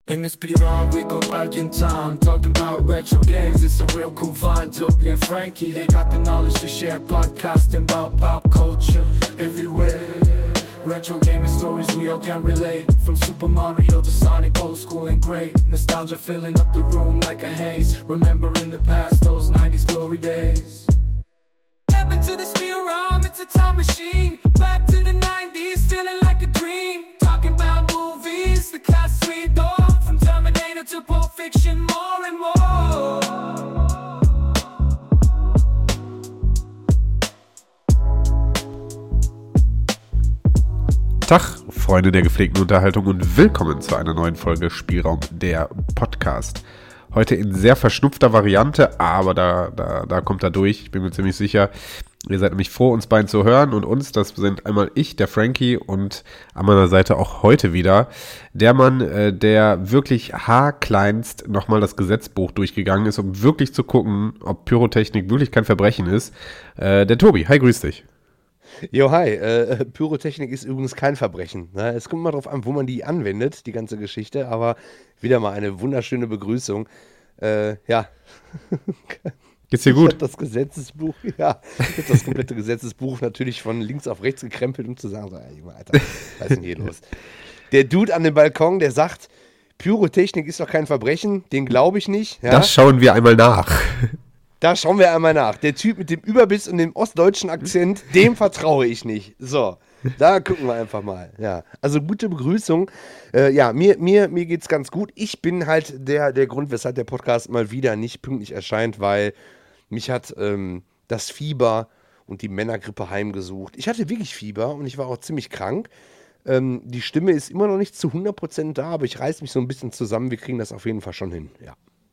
In this B-Roll, we go back in time, talking about retro games, it's a real cool vibe. Dopey and Frankie, they got the knowledge to share, podcasting about pop culture everywhere. Retro gaming stories we all can relate, from Super Mario to Sonic, old school and great. Nostalgia filling up the room like a haze, remembering the past, those 90s glory days. Step into the spirit, it's a time machine, back to the 90s, feeling like a dream. Talking about movies, the classics we adore, from Terminator to Pulp Fiction, more and more. Tag, Freunde der gepflegten Unterhaltung und willkommen zu einer neuen Folge Spielraum, der Podcast. Heute in sehr verschnupfter Variante, aber da kommt er durch, ich bin mir ziemlich sicher. Ihr seid nämlich froh, uns beiden zu hören und uns, das sind einmal ich, der Frankie, und an meiner Seite auch heute wieder der Mann, der wirklich haarkleinst nochmal das Gesetzbuch durchgegangen ist, um wirklich zu gucken, ob Pyrotechnik wirklich kein Verbrechen ist. Der Tobi, hi, grüß dich. Jo, hi. Pyrotechnik ist übrigens kein Verbrechen. Ne? Es kommt mal drauf an, wo man die anwendet, die ganze Geschichte, aber wieder mal eine wunderschöne Begrüßung. Ja. Geht's dir gut? Ich hab das Gesetzesbuch, ja, ich hab das komplette Gesetzesbuch natürlich von links auf rechts gekrempelt, um zu sagen, so, Junge, Alter, was ist denn hier los? Der Dude an dem Balkon, der sagt, Pyrotechnik ist doch kein Verbrechen, den glaube ich nicht. Ja? Das schauen wir einmal nach. Da schauen wir einmal nach. Der Typ mit dem Überbiss und dem ostdeutschen Akzent, dem vertraue ich nicht. So, da gucken wir einfach mal. Ja, also gute Begrüßung. Ja, mir geht's ganz gut. Ich bin halt der Grund, weshalb der Podcast mal wieder nicht pünktlich erscheint, weil mich hat das Fieber und die Männergrippe heimgesucht. Ich hatte wirklich Fieber und ich war auch ziemlich krank. Die Stimme ist immer noch nicht zu 100% da, aber ich reiß mich so ein bisschen zusammen. Wir kriegen das auf jeden Fall schon hin, ja.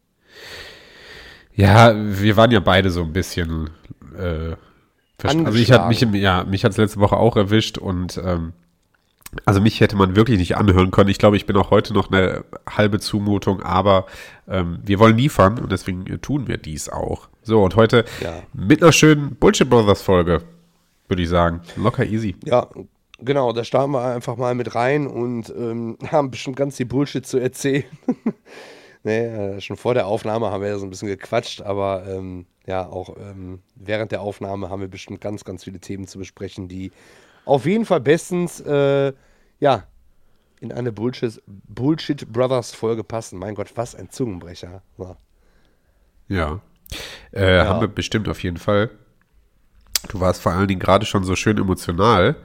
Ja, wir waren ja beide so ein bisschen also mich hat es letzte Woche auch erwischt und also mich hätte man wirklich nicht anhören können. Ich glaube, ich bin auch heute noch eine halbe Zumutung, aber wir wollen liefern und deswegen tun wir dies auch. So, und heute mit einer schönen Bullshit Brothers Folge, würde ich sagen. Locker easy. Ja, genau, da starten wir einfach mal mit rein und haben bestimmt ganz viel Bullshit zu erzählen. Nee, schon vor der Aufnahme haben wir ja so ein bisschen gequatscht, aber ja, auch während der Aufnahme haben wir bestimmt ganz, ganz viele Themen zu besprechen, die auf jeden Fall bestens, ja, in eine Bullshit Brothers Folge passen. Mein Gott, was ein Zungenbrecher. Ja, haben wir bestimmt auf jeden Fall. Du warst vor allen Dingen gerade schon so schön emotional.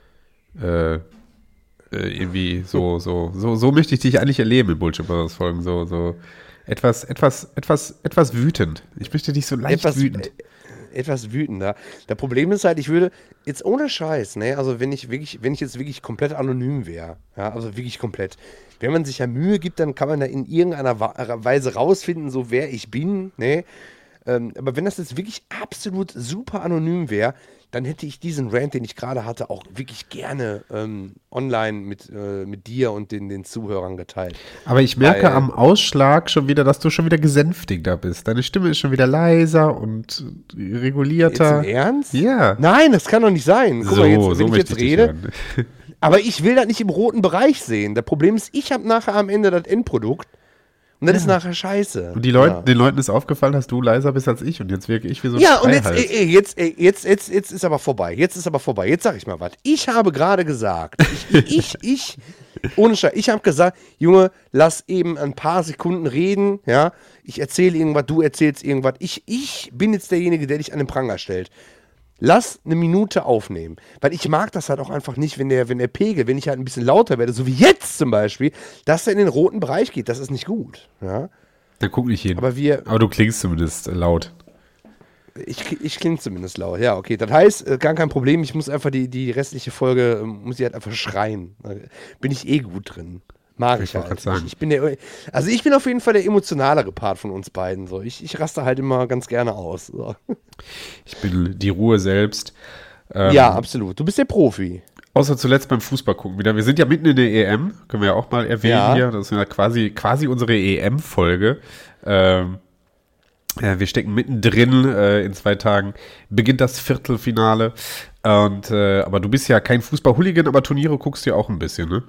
Irgendwie so möchte ich dich eigentlich erleben in Bullshit Brothers Folgen, so etwas wütend. Ich möchte dich so leicht wütend. Etwas wütender. Das Problem ist halt, ich würde jetzt ohne Scheiß, ne, also wenn ich jetzt wirklich komplett anonym wäre, ja, also wirklich komplett, wenn man sich ja Mühe gibt, dann kann man da in irgendeiner Weise rausfinden, so wer ich bin, ne, aber wenn das jetzt wirklich absolut super anonym wäre, dann hätte ich diesen Rant, den ich gerade hatte, auch wirklich gerne online mit dir und den Zuhörern geteilt. Aber ich merke am Ausschlag schon wieder, dass du schon wieder gesänftigter bist. Deine Stimme ist schon wieder leiser und regulierter. Jetzt im Ernst? Ja. Nein, das kann doch nicht sein. Guck mal, jetzt, wenn ich jetzt rede. Hören. Aber ich will das nicht im roten Bereich sehen. Das Problem ist, ich habe nachher am Ende das Endprodukt. Und das ist nachher scheiße. Und den Leuten ist aufgefallen, dass du leiser bist als ich und jetzt wirke ich wie so ein Ja, und jetzt ist aber vorbei. Jetzt sag ich mal was. Ich habe gerade gesagt, ich ohne Scheiß, ich habe gesagt, Junge, lass eben ein paar Sekunden reden, ja. Ich erzähle irgendwas, du erzählst irgendwas. Ich bin jetzt derjenige, der dich an den Pranger stellt. Lass eine Minute aufnehmen. Weil ich mag das halt auch einfach nicht, wenn der Pegel, wenn ich halt ein bisschen lauter werde, so wie jetzt zum Beispiel, dass er in den roten Bereich geht. Das ist nicht gut. Ja? Dann guck nicht hin. Aber du klingst zumindest laut. Ich klinge zumindest laut. Ja, okay. Das heißt, gar kein Problem. Ich muss einfach die restliche Folge, muss ich halt einfach schreien. Da bin ich gut drin. Mag ich halt. Ich bin auf jeden Fall der emotionalere Part von uns beiden. So. Ich raste halt immer ganz gerne aus. So. Ich bin die Ruhe selbst. Ja, absolut. Du bist der Profi. Außer zuletzt beim Fußball gucken wieder. Wir sind ja mitten in der EM. Können wir ja auch mal erwähnen hier. Das ist ja quasi unsere EM-Folge. Wir stecken mittendrin. In 2 Tagen beginnt das Viertelfinale. Aber du bist ja kein Fußball-Hooligan, aber Turniere guckst du ja auch ein bisschen, ne?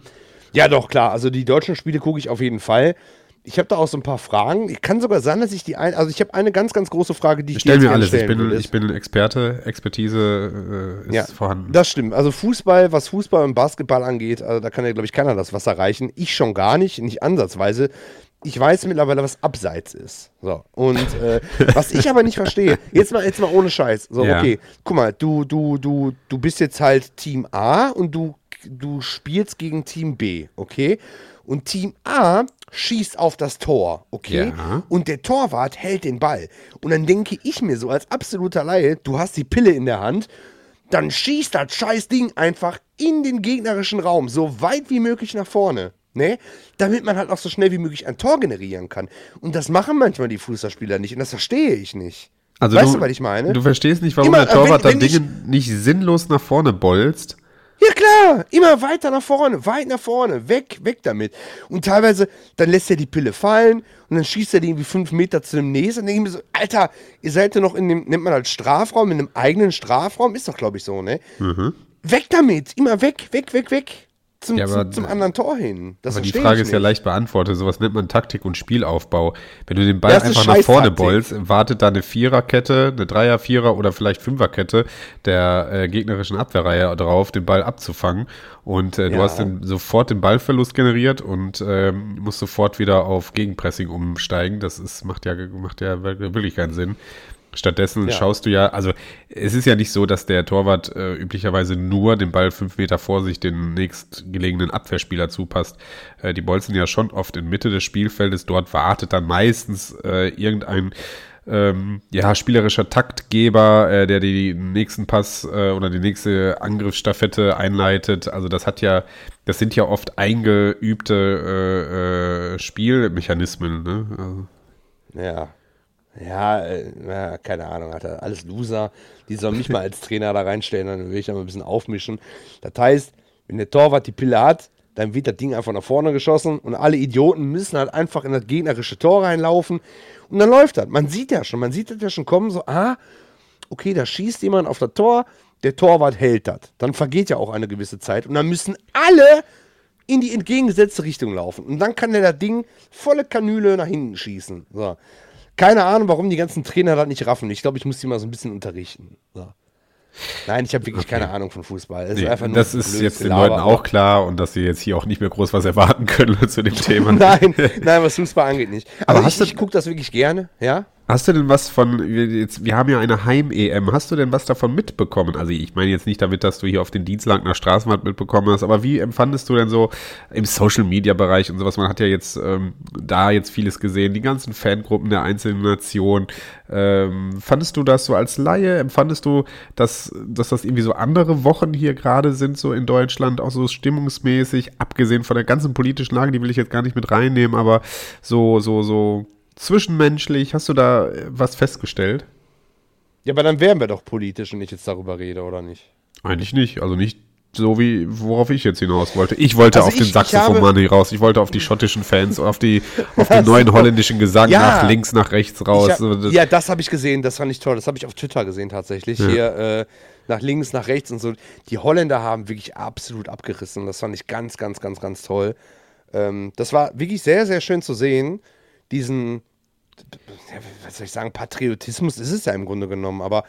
Ja, doch, klar. Also die deutschen Spiele gucke ich auf jeden Fall. Ich habe da auch so ein paar Fragen. Kann sogar sein, dass ich also ich habe eine ganz, ganz große Frage, die ich Stell dir mir jetzt alles. stellen würde. Ich bin ein Experte. Expertise ist vorhanden. Das stimmt. Also was Fußball und Basketball angeht, also da kann ja, glaube ich, keiner das Wasser reichen. Ich schon gar nicht ansatzweise. Ich weiß mittlerweile, was Abseits ist. So. Und was ich aber nicht verstehe, jetzt mal ohne Scheiß. So, Ja. okay, guck mal, du bist jetzt halt Team A und du spielst gegen Team B, okay? Und Team A schießt auf das Tor, okay? Ja. Und der Torwart hält den Ball. Und dann denke ich mir so als absoluter Laie, du hast die Pille in der Hand, dann schießt das scheiß Ding einfach in den gegnerischen Raum, so weit wie möglich nach vorne. Ne? Damit man halt auch so schnell wie möglich ein Tor generieren kann. Und das machen manchmal die Fußballspieler nicht. Und das verstehe ich nicht. Also weißt du, was ich meine? Du verstehst nicht, warum Immer, der Torwart wenn da Dinge nicht sinnlos nach vorne bolzt. Ja klar, immer weiter nach vorne, weit nach vorne, weg damit. Und teilweise, dann lässt er die Pille fallen und dann schießt er die irgendwie 5 Meter zu dem nächsten. Und dann denke ich mir so, Alter, ihr seid ja noch in dem, nennt man halt Strafraum, in einem eigenen Strafraum, ist doch glaube ich so, ne? Mhm. Weg damit, immer weg. Zum anderen Tor hin. Das Aber die verstehe Frage ich ist ja nicht. leicht beantwortet. Sowas nennt man Taktik und Spielaufbau. Wenn du den Ball Das ist einfach nach vorne Scheißtaktik. bolst, wartet da eine Viererkette, eine Dreier-, Vierer- oder vielleicht Fünferkette der gegnerischen Abwehrreihe drauf, den Ball abzufangen. Und du Ja. hast sofort den Ballverlust generiert und musst sofort wieder auf Gegenpressing umsteigen. Macht ja wirklich keinen Sinn. Stattdessen schaust du also es ist ja nicht so, dass der Torwart üblicherweise nur den Ball 5 Meter vor sich den nächstgelegenen Abwehrspieler zupasst. Die bolzen ja schon oft in Mitte des Spielfeldes. Dort wartet dann meistens irgendein spielerischer Taktgeber, der den nächsten Pass oder die nächste Angriffsstaffette einleitet. Also das sind ja oft eingeübte Spielmechanismen, ne? Also. Ja. Ja, keine Ahnung, hat er alles Loser. Die sollen mich mal als Trainer da reinstellen, dann will ich da mal ein bisschen aufmischen. Das heißt, wenn der Torwart die Pille hat, dann wird das Ding einfach nach vorne geschossen und alle Idioten müssen halt einfach in das gegnerische Tor reinlaufen und dann läuft das. Man sieht das ja schon kommen, so, okay, da schießt jemand auf das Tor, der Torwart hält das. Dann vergeht ja auch eine gewisse Zeit und dann müssen alle in die entgegengesetzte Richtung laufen. Und dann kann der das Ding volle Kanüle nach hinten schießen. So. Keine Ahnung, warum die ganzen Trainer das nicht raffen. Ich glaube, ich muss die mal so ein bisschen unterrichten. So. Nein, ich habe wirklich keine Ahnung von Fußball. Es ist einfach nur das ist blödes jetzt den Gelaber. Leuten auch klar und dass sie jetzt hier auch nicht mehr groß was erwarten können zu dem Thema. Nein, was Fußball angeht nicht. Aber Aber hast du- ich gucke das wirklich gerne, ja? Hast du denn was wir haben ja eine Heim-EM, hast du denn was davon mitbekommen? Also ich meine jetzt nicht damit, dass du hier auf den Dienstag nach Straßenwald mitbekommen hast, aber wie empfandest du denn so im Social-Media-Bereich und sowas? Man hat ja jetzt da jetzt vieles gesehen, die ganzen Fangruppen der einzelnen Nationen. Fandest du das so als Laie? Empfandest du, dass das irgendwie so andere Wochen hier gerade sind, so in Deutschland, auch so stimmungsmäßig, abgesehen von der ganzen politischen Lage, die will ich jetzt gar nicht mit reinnehmen, aber so zwischenmenschlich, hast du da was festgestellt? Ja, aber dann wären wir doch politisch, wenn ich jetzt darüber rede, oder nicht? Eigentlich nicht, also nicht so wie, worauf ich jetzt hinaus wollte. Ich wollte Also auf den ich Saxophon-Money raus, ich wollte auf die schottischen Fans, auf den neuen holländischen Gesang Ja. nach links, nach rechts raus. Das habe ich gesehen, das fand ich toll. Das habe ich auf Twitter gesehen tatsächlich. Ja. Hier nach links, nach rechts und so. Die Holländer haben wirklich absolut abgerissen. Das fand ich ganz, ganz, ganz, ganz toll. Das war wirklich sehr, sehr schön zu sehen. Diesen, was soll ich sagen, Patriotismus ist es ja im Grunde genommen, aber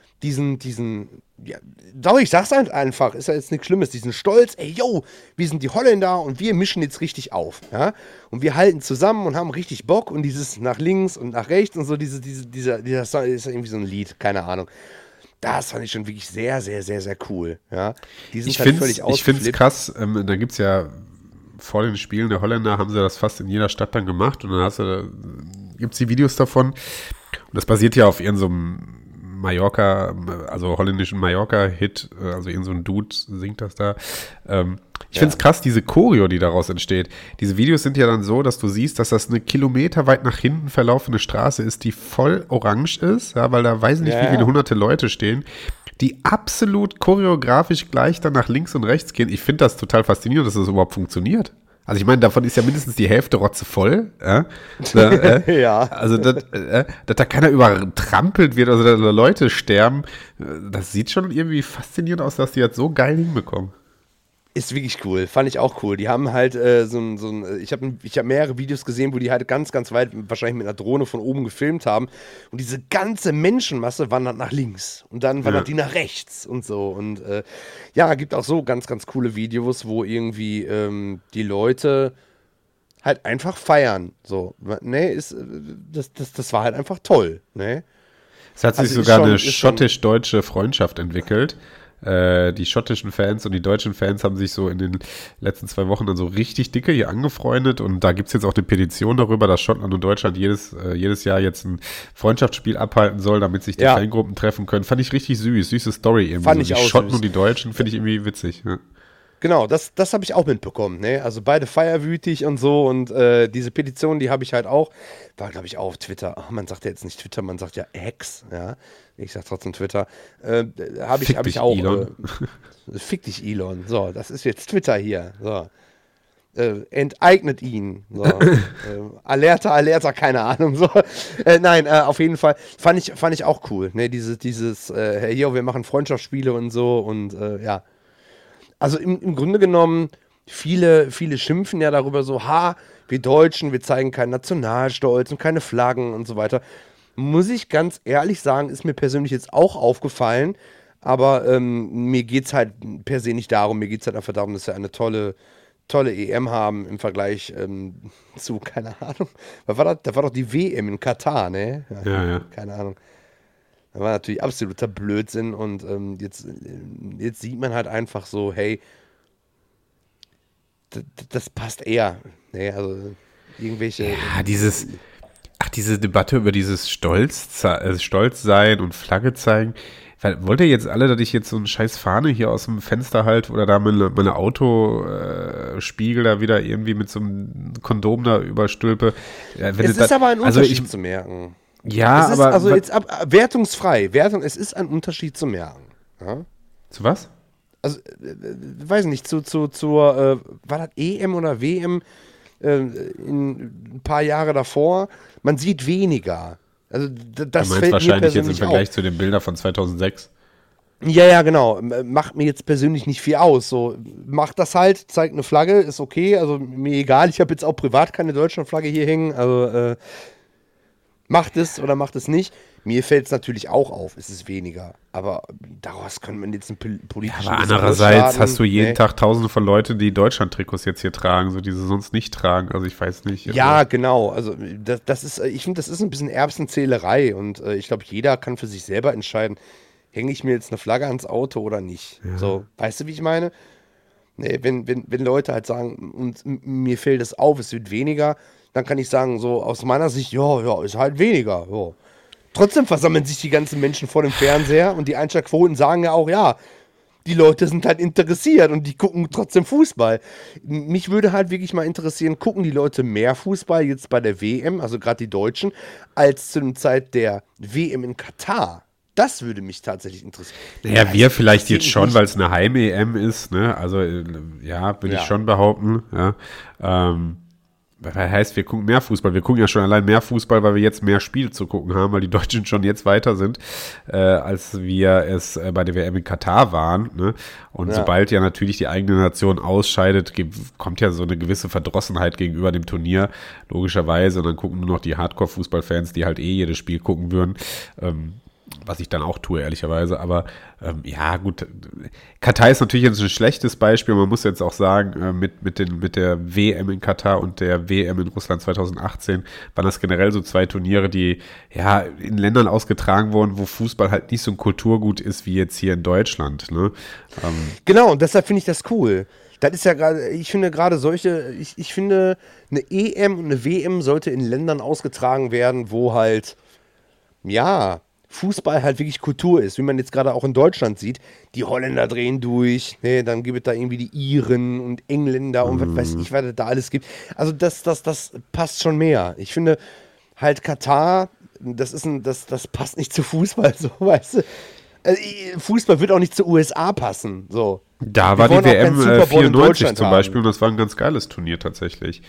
ich sag's halt einfach, ist ja jetzt nichts Schlimmes, diesen Stolz, ey, yo, wir sind die Holländer und wir mischen jetzt richtig auf, ja, und wir halten zusammen und haben richtig Bock und dieses nach links und nach rechts und so, dieser Song ist ja irgendwie so ein Lied, keine Ahnung. Das fand ich schon wirklich sehr, sehr, sehr, sehr cool, ja. Die sind Ich halt finde völlig es ausgeflippt. krass, da gibt es ja vor den Spielen der Holländer, haben sie das fast in jeder Stadt dann gemacht und dann gibt es die Videos davon und das basiert ja auf irgendeinem Mallorca, also holländischen Mallorca-Hit, also irgend so ein Dude singt das da. Ich finde es krass, diese Choreo, die daraus entsteht. Diese Videos sind ja dann so, dass du siehst, dass das eine kilometerweit nach hinten verlaufende Straße ist, die voll orange ist, ja, weil da weiß nicht, wie viele hunderte Leute stehen, die absolut choreografisch gleich dann nach links und rechts gehen. Ich finde das total faszinierend, dass das überhaupt funktioniert. Also ich meine, davon ist ja mindestens die Hälfte rotzevoll. Ja. Also, dass da keiner übertrampelt wird, also dass da Leute sterben, das sieht schon irgendwie faszinierend aus, dass die das so geil hinbekommen. Ist wirklich cool, fand ich auch cool. Die haben halt ich hab mehrere Videos gesehen, wo die halt ganz, ganz weit, wahrscheinlich mit einer Drohne von oben gefilmt haben. Und diese ganze Menschenmasse wandert nach links. Und dann wandert die nach rechts und so. Und gibt auch so ganz, ganz coole Videos, wo irgendwie die Leute halt einfach feiern. So, ne, das war halt einfach toll, ne? Es hat sich sogar eine schottisch-deutsche Freundschaft entwickelt. Die schottischen Fans und die deutschen Fans haben sich so in den letzten 2 Wochen dann so richtig dicke hier angefreundet und da gibt es jetzt auch eine Petition darüber, dass Schottland und Deutschland jedes Jahr jetzt ein Freundschaftsspiel abhalten soll, damit sich die Fangruppen treffen können. Fand ich richtig süße Story irgendwie. Fand ich die auch Schotten süß. und die Deutschen finde ich irgendwie witzig. Ja. Genau, das habe ich auch mitbekommen, ne? Also beide feierwütig und so und diese Petition, die habe ich halt auch, war glaube ich auch auf Twitter. Ach, man sagt ja jetzt nicht Twitter, man sagt ja X, ja. Ich sag trotzdem Twitter. Hab ich auch. Elon. Fick dich, Elon. So, das ist jetzt Twitter hier. So. Enteignet ihn. So. Alerta, keine Ahnung. So. Nein, auf jeden Fall. Fand ich auch cool. Ne? Dieses hier, wir machen Freundschaftsspiele und so und ja. Also im Grunde genommen, viele schimpfen ja darüber so, wir Deutschen, wir zeigen keinen Nationalstolz und keine Flaggen und so weiter. Muss ich ganz ehrlich sagen, ist mir persönlich jetzt auch aufgefallen, aber mir geht es halt per se nicht darum, mir geht es halt einfach darum, dass wir eine tolle EM haben im Vergleich zu, keine Ahnung, da war doch die WM in Katar, ne? Ja. Keine Ahnung. Das war natürlich absoluter Blödsinn und jetzt sieht man halt einfach so, hey, das passt eher. Ne? Also irgendwelche. Ja, diese Debatte über dieses Stolz sein und Flagge zeigen. Wollt ihr jetzt alle, dass ich jetzt so eine scheiß Fahne hier aus dem Fenster halte oder da meine Autospiegel da wieder irgendwie mit so einem Kondom da überstülpe? Es ist aber ein Unterschied zu merken. Ja, es ist aber. Also jetzt wertungsfrei. Es ist ein Unterschied zu merken. Ja? Zu was? Also, weiß nicht, war das EM oder WM in ein paar Jahre davor? Man sieht weniger. Also, das du fällt meinst wahrscheinlich mir jetzt im Vergleich zu den Bildern von 2006? Ja, genau. Macht mir jetzt persönlich nicht viel aus. So, macht das halt, zeigt eine Flagge, ist okay. Also, mir egal. Ich habe jetzt auch privat keine Deutschlandflagge hier hängen. Also, macht es oder macht es nicht. Mir fällt es natürlich auch auf, es ist weniger. Aber daraus kann man jetzt einen politischen. Aber andererseits hast du jeden Tag Tausende von Leuten, die Deutschland-Trikots jetzt hier tragen, so die sie sonst nicht tragen. Also ich weiß nicht. Ja, genau. Also ich finde, das ist ein bisschen Erbsenzählerei. Und ich glaube, jeder kann für sich selber entscheiden, hänge ich mir jetzt eine Flagge ans Auto oder nicht. Ja. So, weißt du, wie ich meine? Nee, wenn Leute halt sagen, und mir fällt es auf, es wird weniger, dann kann ich sagen, so aus meiner Sicht, ja, ist halt weniger. Ja. Trotzdem versammeln sich die ganzen Menschen vor dem Fernseher und die Einschaltquoten sagen ja auch, ja, die Leute sind halt interessiert und die gucken trotzdem Fußball. Mich würde halt wirklich mal interessieren, gucken die Leute mehr Fußball jetzt bei der WM, also gerade die Deutschen, als zu der Zeit der WM in Katar? Das würde mich tatsächlich interessieren. Naja, wir vielleicht jetzt schon, weil es eine Heim-EM ist, ne? Also, ja, würde ich schon behaupten, ja. Das heißt, wir gucken mehr Fußball. Wir gucken ja schon allein mehr Fußball, weil wir jetzt mehr Spiele zu gucken haben, weil die Deutschen schon jetzt weiter sind, als wir es bei der WM in Katar waren. Ne? Und sobald ja natürlich die eigene Nation ausscheidet, kommt ja so eine gewisse Verdrossenheit gegenüber dem Turnier, logischerweise. Und dann gucken nur noch die Hardcore-Fußballfans, die halt jedes Spiel gucken würden. Was ich dann auch tue, ehrlicherweise. Aber ja, gut. Katar ist natürlich jetzt ein schlechtes Beispiel. Man muss jetzt auch sagen, mit der WM in Katar und der WM in Russland 2018 waren das generell so 2 Turniere, die ja in Ländern ausgetragen wurden, wo Fußball halt nicht so ein Kulturgut ist wie jetzt hier in Deutschland. Ne? Genau, und deshalb finde ich das cool. Das ist ja gerade, ich finde gerade ich finde, eine EM und eine WM sollte in Ländern ausgetragen werden, wo halt, ja, Fußball halt wirklich Kultur ist, wie man jetzt gerade auch in Deutschland sieht. Die Holländer drehen durch, ne, dann gibt es da irgendwie die Iren und Engländer und was weiß ich, was es da alles gibt. Also das passt schon mehr. Ich finde halt Katar, das passt nicht zu Fußball, so, weißt du. Also, Fußball wird auch nicht zu USA passen, so. Da war die WM 94 zum Beispiel und das war ein ganz geiles Turnier tatsächlich.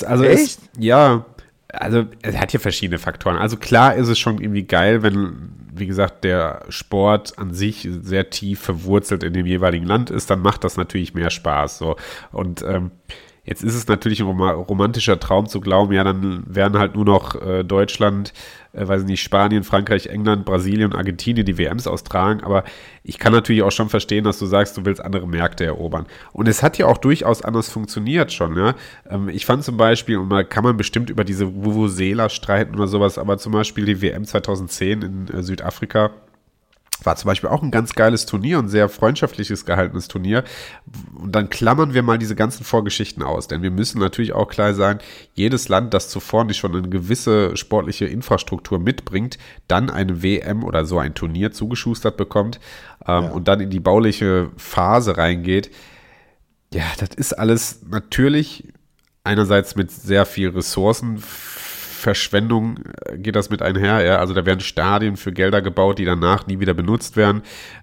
Also, es hat hier verschiedene Faktoren. Also klar ist es schon irgendwie geil, wenn wie gesagt, der Sport an sich sehr tief verwurzelt in dem jeweiligen Land ist, dann macht das natürlich mehr Spaß. So. Und jetzt ist es natürlich ein romantischer Traum zu glauben, ja, dann wären halt nur noch Deutschland, weiß nicht, Spanien, Frankreich, England, Brasilien und Argentinien die WMs austragen, aber ich kann natürlich auch schon verstehen, dass du sagst, du willst andere Märkte erobern. Und es hat ja auch durchaus anders funktioniert schon, ja. Ich fand zum Beispiel, und da kann man bestimmt über diese Vuvuzela streiten oder sowas, aber zum Beispiel die WM 2010 in Südafrika war zum Beispiel auch ein ganz geiles Turnier und sehr freundschaftliches gehaltenes Turnier. Und dann klammern wir mal diese ganzen Vorgeschichten aus, denn wir müssen natürlich auch klar sein, jedes Land, das zuvor nicht schon eine gewisse sportliche Infrastruktur mitbringt, dann eine WM oder so ein Turnier zugeschustert bekommt und dann in die bauliche Phase reingeht. Ja, das ist alles natürlich einerseits mit sehr viel Ressourcenverschwendung geht das mit einher, ja, also da werden Stadien für Gelder gebaut, die danach nie wieder benutzt werden,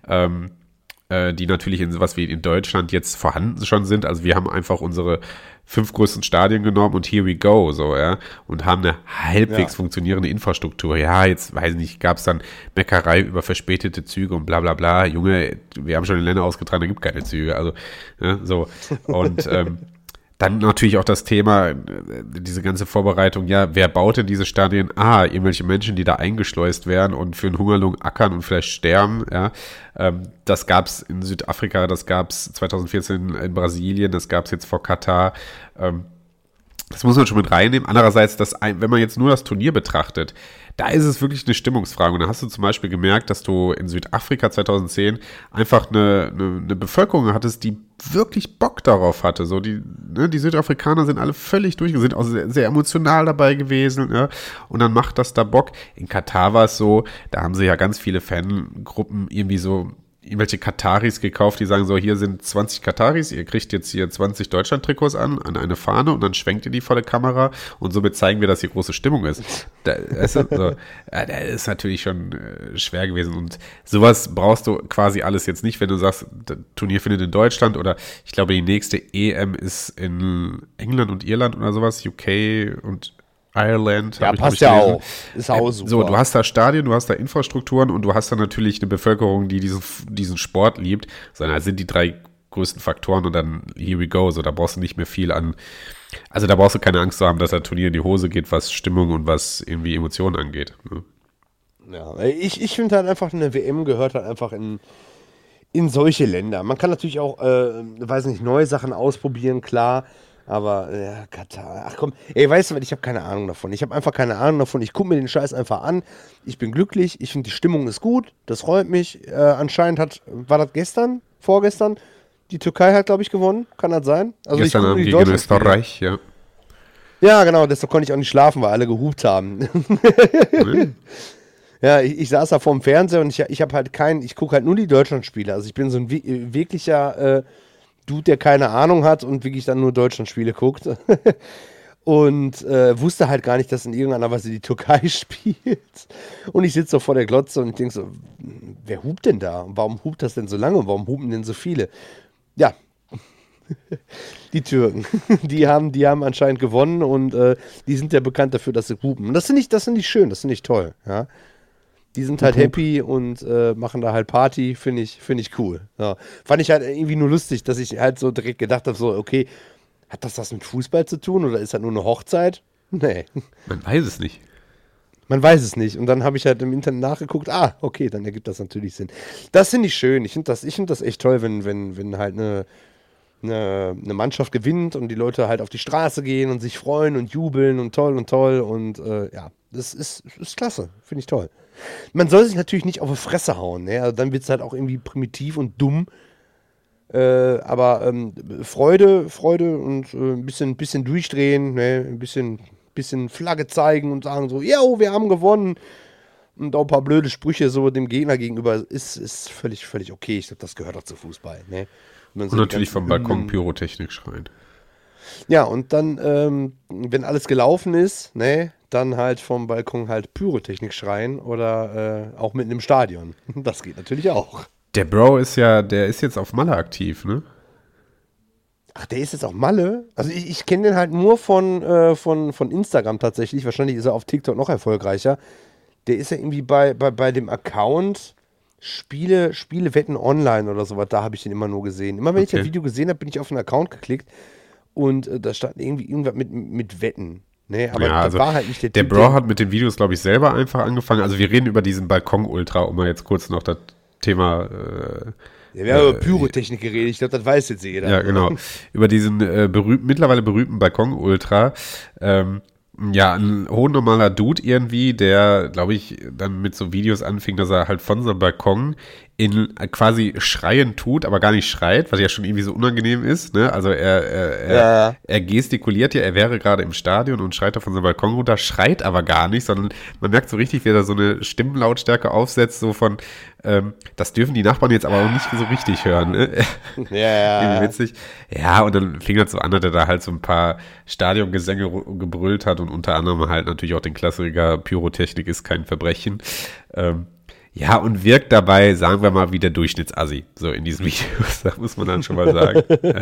die natürlich in sowas wie in Deutschland jetzt vorhanden schon sind, also wir haben einfach unsere 5 größten Stadien genommen und here we go, so, ja, und haben eine halbwegs funktionierende Infrastruktur, ja, jetzt, weiß ich nicht, gab es dann Meckerei über verspätete Züge und bla bla bla, Junge, wir haben schon in Länder ausgetragen, da gibt keine Züge, also, ja, so, und, dann natürlich auch das Thema, diese ganze Vorbereitung, ja, wer baut denn diese Stadien? Irgendwelche Menschen, die da eingeschleust werden und für einen Hungerlohn ackern und vielleicht sterben, ja. Das gab's in Südafrika, das gab's 2014 in Brasilien, das gab's jetzt vor Katar. Das muss man schon mit reinnehmen. Andererseits, wenn man jetzt nur das Turnier betrachtet, da ist es wirklich eine Stimmungsfrage. Und da hast du zum Beispiel gemerkt, dass du in Südafrika 2010 einfach eine Bevölkerung hattest, die wirklich Bock darauf hatte. So die Südafrikaner sind alle völlig sind auch sehr, sehr emotional dabei gewesen. Ja? Und dann macht das da Bock. In Katar war es so, da haben sie ja ganz viele Fangruppen irgendwie so irgendwelche Kataris gekauft, die sagen so, hier sind 20 Kataris, ihr kriegt jetzt hier 20 Deutschland-Trikots an eine Fahne und dann schwenkt ihr die vor der Kamera und somit zeigen wir, dass hier große Stimmung ist. Das ist natürlich schon schwer gewesen und sowas brauchst du quasi alles jetzt nicht, wenn du sagst, das Turnier findet in Deutschland oder ich glaube, die nächste EM ist in England und Irland oder sowas, UK und Ireland. Ja, passt ja auch. Ist auch super. So, du hast da Stadien, du hast da Infrastrukturen und du hast da natürlich eine Bevölkerung, die diesen Sport liebt. Das sind die 3 größten Faktoren und dann here we go. So, da brauchst du nicht mehr viel also da brauchst du keine Angst zu haben, dass das Turnier in die Hose geht, was Stimmung und was irgendwie Emotionen angeht. Ne? Ja, ich finde halt einfach, eine WM gehört halt einfach in solche Länder. Man kann natürlich auch, neue Sachen ausprobieren, klar. Aber, ja, Katar, ach komm, ey, weißt du was, ich habe keine Ahnung davon. Ich habe einfach keine Ahnung davon. Ich gucke mir den Scheiß einfach an. Ich bin glücklich. Ich finde, die Stimmung ist gut. Das freut mich. Anscheinend war das vorgestern? Die Türkei hat, glaube ich, gewonnen. Kann das sein? Also gestern Abend gegen Österreich, ja. Ja, genau. Deshalb konnte ich auch nicht schlafen, weil alle gehupt haben. Ja, ich saß da vorm Fernseher und ich habe halt ich gucke halt nur die Deutschlandspiele. Also ich bin so ein wirklicher Dude, der keine Ahnung hat und wirklich dann nur Deutschlandspiele guckt. Und wusste halt gar nicht, dass in irgendeiner Weise die Türkei spielt. Und ich sitze so vor der Glotze und ich denke so, wer hupt denn da? Und warum hupt das denn so lange? Und warum hupen denn so viele? Ja, die Türken. Die haben anscheinend gewonnen und die sind ja bekannt dafür, dass sie hupen. Und das finde ich schön, das finde ich toll. Ja? Die sind halt happy und machen da halt Party, finde ich cool. Ja. Fand ich halt irgendwie nur lustig, dass ich halt so direkt gedacht habe, so, okay, hat das was mit Fußball zu tun oder ist das nur eine Hochzeit? Nee. Man weiß es nicht. Man weiß es nicht. Und dann habe ich halt im Internet nachgeguckt, okay, dann ergibt das natürlich Sinn. Das finde ich schön. Ich finde das echt toll, wenn halt eine Mannschaft gewinnt und die Leute halt auf die Straße gehen und sich freuen und jubeln und toll und ja, das ist klasse. Finde ich toll. Man soll sich natürlich nicht auf die Fresse hauen, ne? Also dann wird es halt auch irgendwie primitiv und dumm. Aber Freude und ein bisschen durchdrehen, ne? Ein bisschen Flagge zeigen und sagen so, yo, wir haben gewonnen. Und auch ein paar blöde Sprüche so dem Gegner gegenüber ist völlig okay. Ich glaube, das gehört auch zu Fußball. Ne? Und natürlich vom Balkon Pyrotechnik schreien. Ja, und dann, wenn alles gelaufen ist, ne, dann halt vom Balkon halt Pyrotechnik schreien oder auch mitten im Stadion. Das geht natürlich auch. Der Bro der ist jetzt auf Malle aktiv, ne? Ach, der ist jetzt auf Malle? Also ich kenne den halt nur von Instagram tatsächlich. Wahrscheinlich ist er auf TikTok noch erfolgreicher. der ist ja irgendwie bei dem Account Spiele wetten online oder sowas, da habe ich den immer nur gesehen. Immer wenn ich das Video gesehen habe, bin ich auf den Account geklickt und da stand irgendwie irgendwas mit Wetten. Nee, aber Ja, das also war halt nicht der der Typ, Bro hat mit den Videos, glaube ich, selber einfach angefangen. Also wir reden über diesen Balkon-Ultra, um mal jetzt kurz noch das Thema wir haben über Pyrotechnik geredet, ich glaube, das weiß jetzt jeder. ja, genau. Über diesen mittlerweile berühmten Balkon-Ultra. Ja, ein hochnormaler Dude irgendwie, der, glaube ich, dann mit so Videos anfing, dass er halt von seinem Balkon in quasi schreien tut, aber gar nicht schreit, was ja schon irgendwie so unangenehm ist, ne? Also er gestikuliert ja, er wäre gerade im Stadion und schreit da von seinem Balkon runter, schreit aber gar nicht, sondern man merkt so richtig, wie er da so eine Stimmenlautstärke aufsetzt, so von, das dürfen die Nachbarn jetzt aber auch nicht so richtig hören, ne? Ja. Irgendwie witzig. Ja, und dann fing das so an, dass er da halt so ein paar Stadiongesänge gebrüllt hat und unter anderem halt natürlich auch den Klassiker Pyrotechnik ist kein Verbrechen. Ja, und wirkt dabei, sagen wir mal, wie der Durchschnittsassi, so in diesen Videos, da muss man dann schon mal sagen.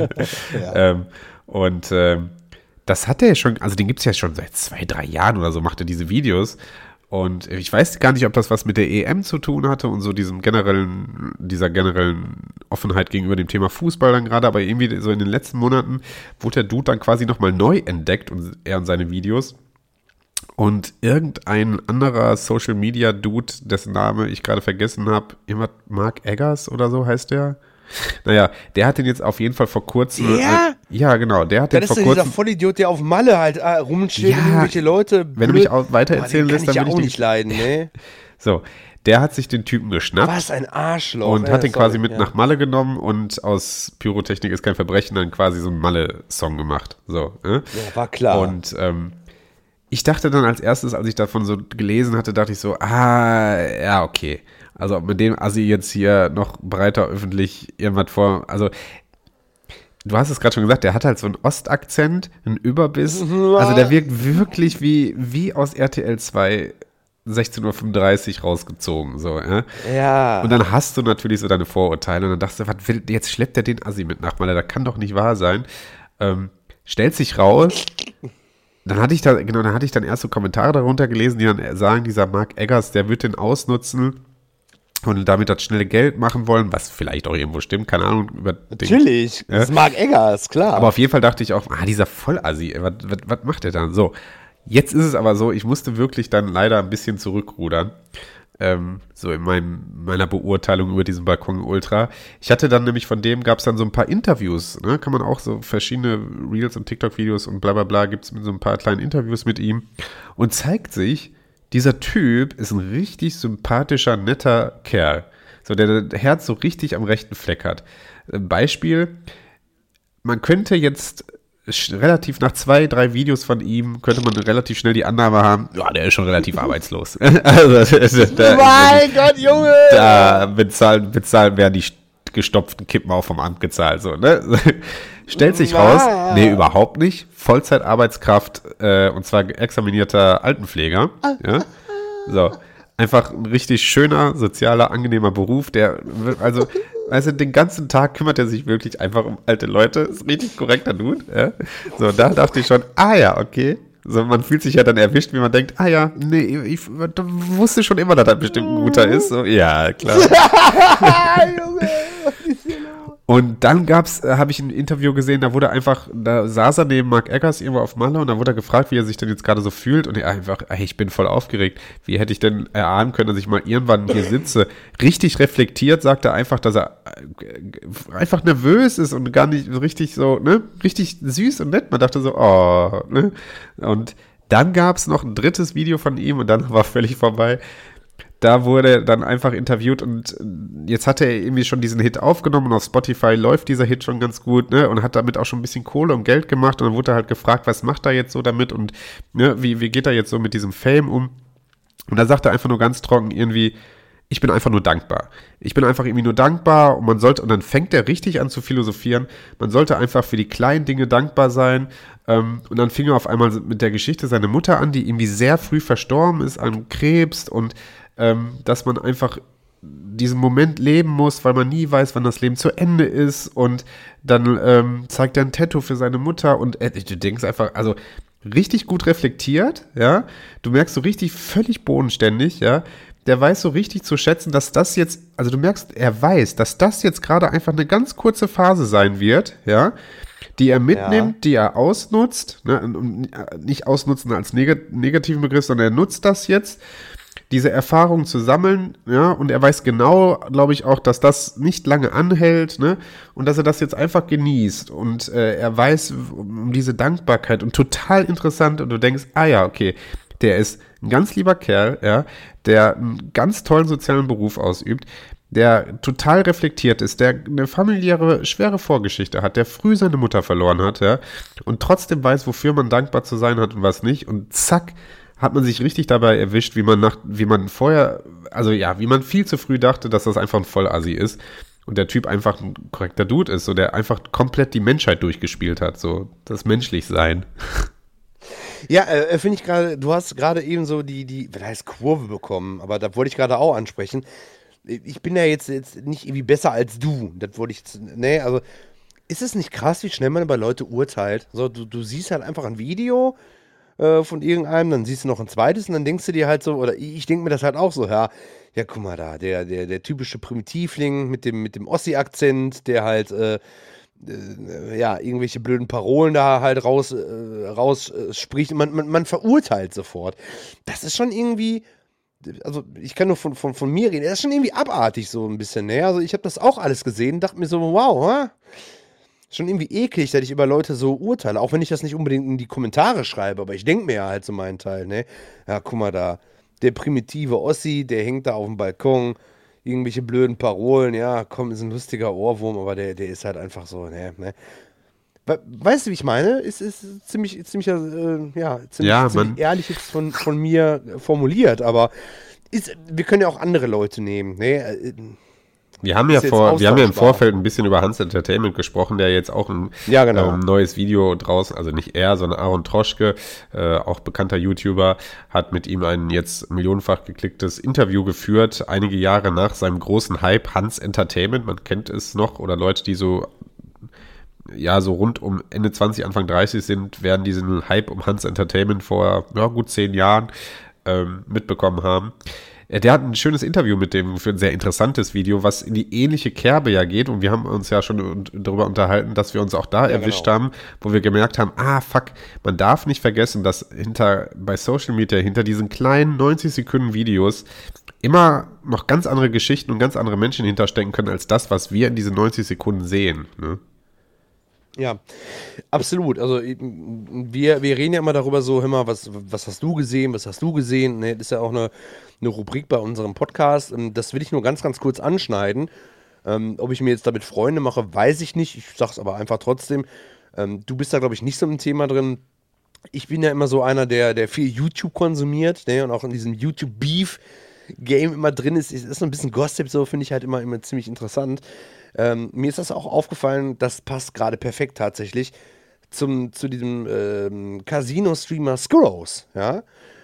Das hat er ja schon, also den gibt es ja schon seit 2-3 Jahren oder so, macht er diese Videos. Und ich weiß gar nicht, ob das was mit der EM zu tun hatte und so dieser generellen Offenheit gegenüber dem Thema Fußball dann gerade, aber irgendwie so in den letzten Monaten wurde der Dude dann quasi nochmal neu entdeckt und er und seine Videos. Und irgendein anderer Social-Media-Dude, dessen Name ich gerade vergessen habe, jemand Mark Eggers oder so heißt der. Naja, der hat den jetzt auf jeden Fall vor kurzem. Ja? Ja, genau, der hat den vor Das ist kurzem. dieser Vollidiot, der auf Malle halt rumsteht Ja, und irgendwelche Leute. Wenn du mich auch weiter erzählen den lässt, kann dann ich ja will auch ich nicht leiden, ne? So, der hat sich den Typen geschnappt. Was ein Arschloch. Und hat den sorry, quasi mit nach Malle genommen und aus Pyrotechnik ist kein Verbrechen dann quasi so einen Malle-Song gemacht. So, Ja, war klar. Und ich dachte dann als erstes, als ich davon so gelesen hatte, dachte ich so, ja, okay. Also ob mit dem Assi jetzt hier noch breiter öffentlich irgendwas vor, also du hast es gerade schon gesagt, der hat halt so einen Ostakzent, einen Überbiss. Also der wirkt wirklich wie aus RTL 2 16:35 Uhr rausgezogen, so, ja. Ja. Und dann hast du natürlich so deine Vorurteile und dann dachtest du, was will, jetzt schleppt er den Assi mit nach Malle, das kann doch nicht wahr sein. Stellt sich raus, dann hatte ich dann erst so Kommentare darunter gelesen, die dann sagen, dieser Mark Eggers, der wird den ausnutzen und damit das schnelle Geld machen wollen, was vielleicht auch irgendwo stimmt, keine Ahnung. Natürlich, das ist Mark Eggers, klar. Aber auf jeden Fall dachte ich auch, dieser Vollassi, was macht der dann? So, jetzt ist es aber so, ich musste wirklich dann leider ein bisschen zurückrudern. So in meiner Beurteilung über diesen Balkon Ultra. Ich hatte dann nämlich von dem, gab es dann so ein paar Interviews, ne? Kann man auch so verschiedene Reels und TikTok-Videos und bla bla bla, gibt es so ein paar kleine Interviews mit ihm und zeigt sich, dieser Typ ist ein richtig sympathischer, netter Kerl. So, der das Herz so richtig am rechten Fleck hat. Beispiel, man könnte jetzt relativ nach 2-3 Videos von ihm könnte man relativ schnell die Annahme haben, ja, der ist schon relativ arbeitslos. Also, mein Gott, Junge! Da bezahlen werden die gestopften Kippen auch vom Amt gezahlt. So, ne? Stellt sich raus, nee, überhaupt nicht. Vollzeitarbeitskraft und zwar examinierter Altenpfleger. Ja? So, einfach ein richtig schöner, sozialer, angenehmer Beruf, der, also den ganzen Tag kümmert er sich wirklich einfach um alte Leute. Ist ein richtig korrekter Dude. Ja? So, da dachte ich schon, ja, okay. So, man fühlt sich ja dann erwischt, wie man denkt, ja, nee, ich wusste schon immer, dass er bestimmt ein guter ist. So, ja, klar. Junge, was ist hier los? Und dann habe ich ein Interview gesehen, da saß er neben Mark Eggers irgendwo auf Malle und da wurde er gefragt, wie er sich denn jetzt gerade so fühlt und er einfach, ich bin voll aufgeregt. Wie hätte ich denn erahnen können, dass ich mal irgendwann hier sitze? Richtig reflektiert sagt er einfach, dass er einfach nervös ist und gar nicht richtig so, ne, richtig süß und nett. Man dachte so, ne. Und dann gab es noch ein drittes Video von ihm und dann war völlig vorbei. Da wurde er dann einfach interviewt und jetzt hat er irgendwie schon diesen Hit aufgenommen und auf Spotify läuft dieser Hit schon ganz gut, ne, und hat damit auch schon ein bisschen Kohle und Geld gemacht und dann wurde er halt gefragt, was macht er jetzt so damit und ne, wie geht er jetzt so mit diesem Fame um? Und da sagt er einfach nur ganz trocken irgendwie, ich bin einfach nur dankbar. Ich bin einfach irgendwie nur dankbar und dann fängt er richtig an zu philosophieren, man sollte einfach für die kleinen Dinge dankbar sein. Und dann fing er auf einmal mit der Geschichte seiner Mutter an, die irgendwie sehr früh verstorben ist an Krebs und dass man einfach diesen Moment leben muss, weil man nie weiß, wann das Leben zu Ende ist und dann zeigt er ein Tattoo für seine Mutter und du denkst einfach, also richtig gut reflektiert, ja. Du merkst so richtig völlig bodenständig, ja. Der weiß so richtig zu schätzen, dass das jetzt, also du merkst, er weiß, dass das jetzt gerade einfach eine ganz kurze Phase sein wird, ja, die er mitnimmt, die er ausnutzt, ne, und nicht ausnutzen als negativen Begriff, sondern er nutzt das jetzt, diese Erfahrung zu sammeln, ja, und er weiß genau, glaube ich, auch, dass das nicht lange anhält, ne, und dass er das jetzt einfach genießt und er weiß um diese Dankbarkeit und total interessant und du denkst, ah ja, okay, der ist ein ganz lieber Kerl, ja, der einen ganz tollen sozialen Beruf ausübt, der total reflektiert ist, der eine familiäre, schwere Vorgeschichte hat, der früh seine Mutter verloren hat, ja, und trotzdem weiß, wofür man dankbar zu sein hat und was nicht, und zack, hat man sich richtig dabei erwischt, wie man vorher, also ja, wie man viel zu früh dachte, dass das einfach ein Vollassi ist und der Typ einfach ein korrekter Dude ist, so der einfach komplett die Menschheit durchgespielt hat, so das Menschlichsein. Ja, finde ich gerade, du hast gerade eben so die, was heißt Kurve bekommen, aber da wollte ich gerade auch ansprechen. Ich bin ja jetzt nicht irgendwie besser als du. Das wollte ich, ne, also ist es nicht krass, wie schnell man über Leute urteilt? So, du siehst halt einfach ein Video von irgendeinem, dann siehst du noch ein zweites und dann denkst du dir halt so, oder ich denke mir das halt auch so, ja, guck mal da, der typische Primitivling mit dem Ossi-Akzent, der halt, ja, irgendwelche blöden Parolen da halt raus spricht. Man verurteilt sofort. Das ist schon irgendwie, also ich kann nur von mir reden, das ist schon irgendwie abartig so ein bisschen, ne? Also ich habe das auch alles gesehen, dachte mir so, wow, ha? Schon irgendwie eklig, dass ich über Leute so urteile, auch wenn ich das nicht unbedingt in die Kommentare schreibe, aber ich denke mir ja halt so meinen Teil, ne? Ja, guck mal da, der primitive Ossi, der hängt da auf dem Balkon, irgendwelche blöden Parolen, ja, komm, ist ein lustiger Ohrwurm, aber der ist halt einfach so, ne? Weißt du, wie ich meine? Ist ziemlich ehrlich jetzt von mir formuliert, aber wir können ja auch andere Leute nehmen, ne? Wir haben ja im Vorfeld ein bisschen über Hans Entertainment gesprochen, der jetzt auch ein neues Video draußen, also nicht er, sondern Aaron Troschke, auch bekannter YouTuber, hat mit ihm ein jetzt millionenfach geklicktes Interview geführt, einige Jahre nach seinem großen Hype Hans Entertainment, man kennt es noch, oder Leute, die so rund um Ende 20, Anfang 30 sind, werden diesen Hype um Hans Entertainment vor gut 10 Jahren mitbekommen haben. Der hat ein schönes Interview mit dem für ein sehr interessantes Video, was in die ähnliche Kerbe ja geht. Und wir haben uns ja schon darüber unterhalten, dass wir uns auch da erwischt haben, wo wir gemerkt haben, man darf nicht vergessen, dass bei Social Media hinter diesen kleinen 90 Sekunden Videos immer noch ganz andere Geschichten und ganz andere Menschen hinterstecken können, als das, was wir in diesen 90 Sekunden sehen. Ne? Ja, absolut. Also wir reden ja immer darüber so, hör mal, was hast du gesehen, was hast du gesehen? Ne, das ist ja auch eine Rubrik bei unserem Podcast. Das will ich nur ganz, ganz kurz anschneiden. Ob ich mir jetzt damit Freunde mache, weiß ich nicht. Ich sag's aber einfach trotzdem. Du bist da, glaube ich, nicht so im Thema drin. Ich bin ja immer so einer, der viel YouTube konsumiert, ne, und auch in diesem YouTube-Beef-Game immer drin ist. Ist so ein bisschen Gossip, so finde ich halt immer ziemlich interessant. Mir ist das auch aufgefallen, das passt gerade perfekt tatsächlich zu diesem Casino-Streamer Skurrows, ja.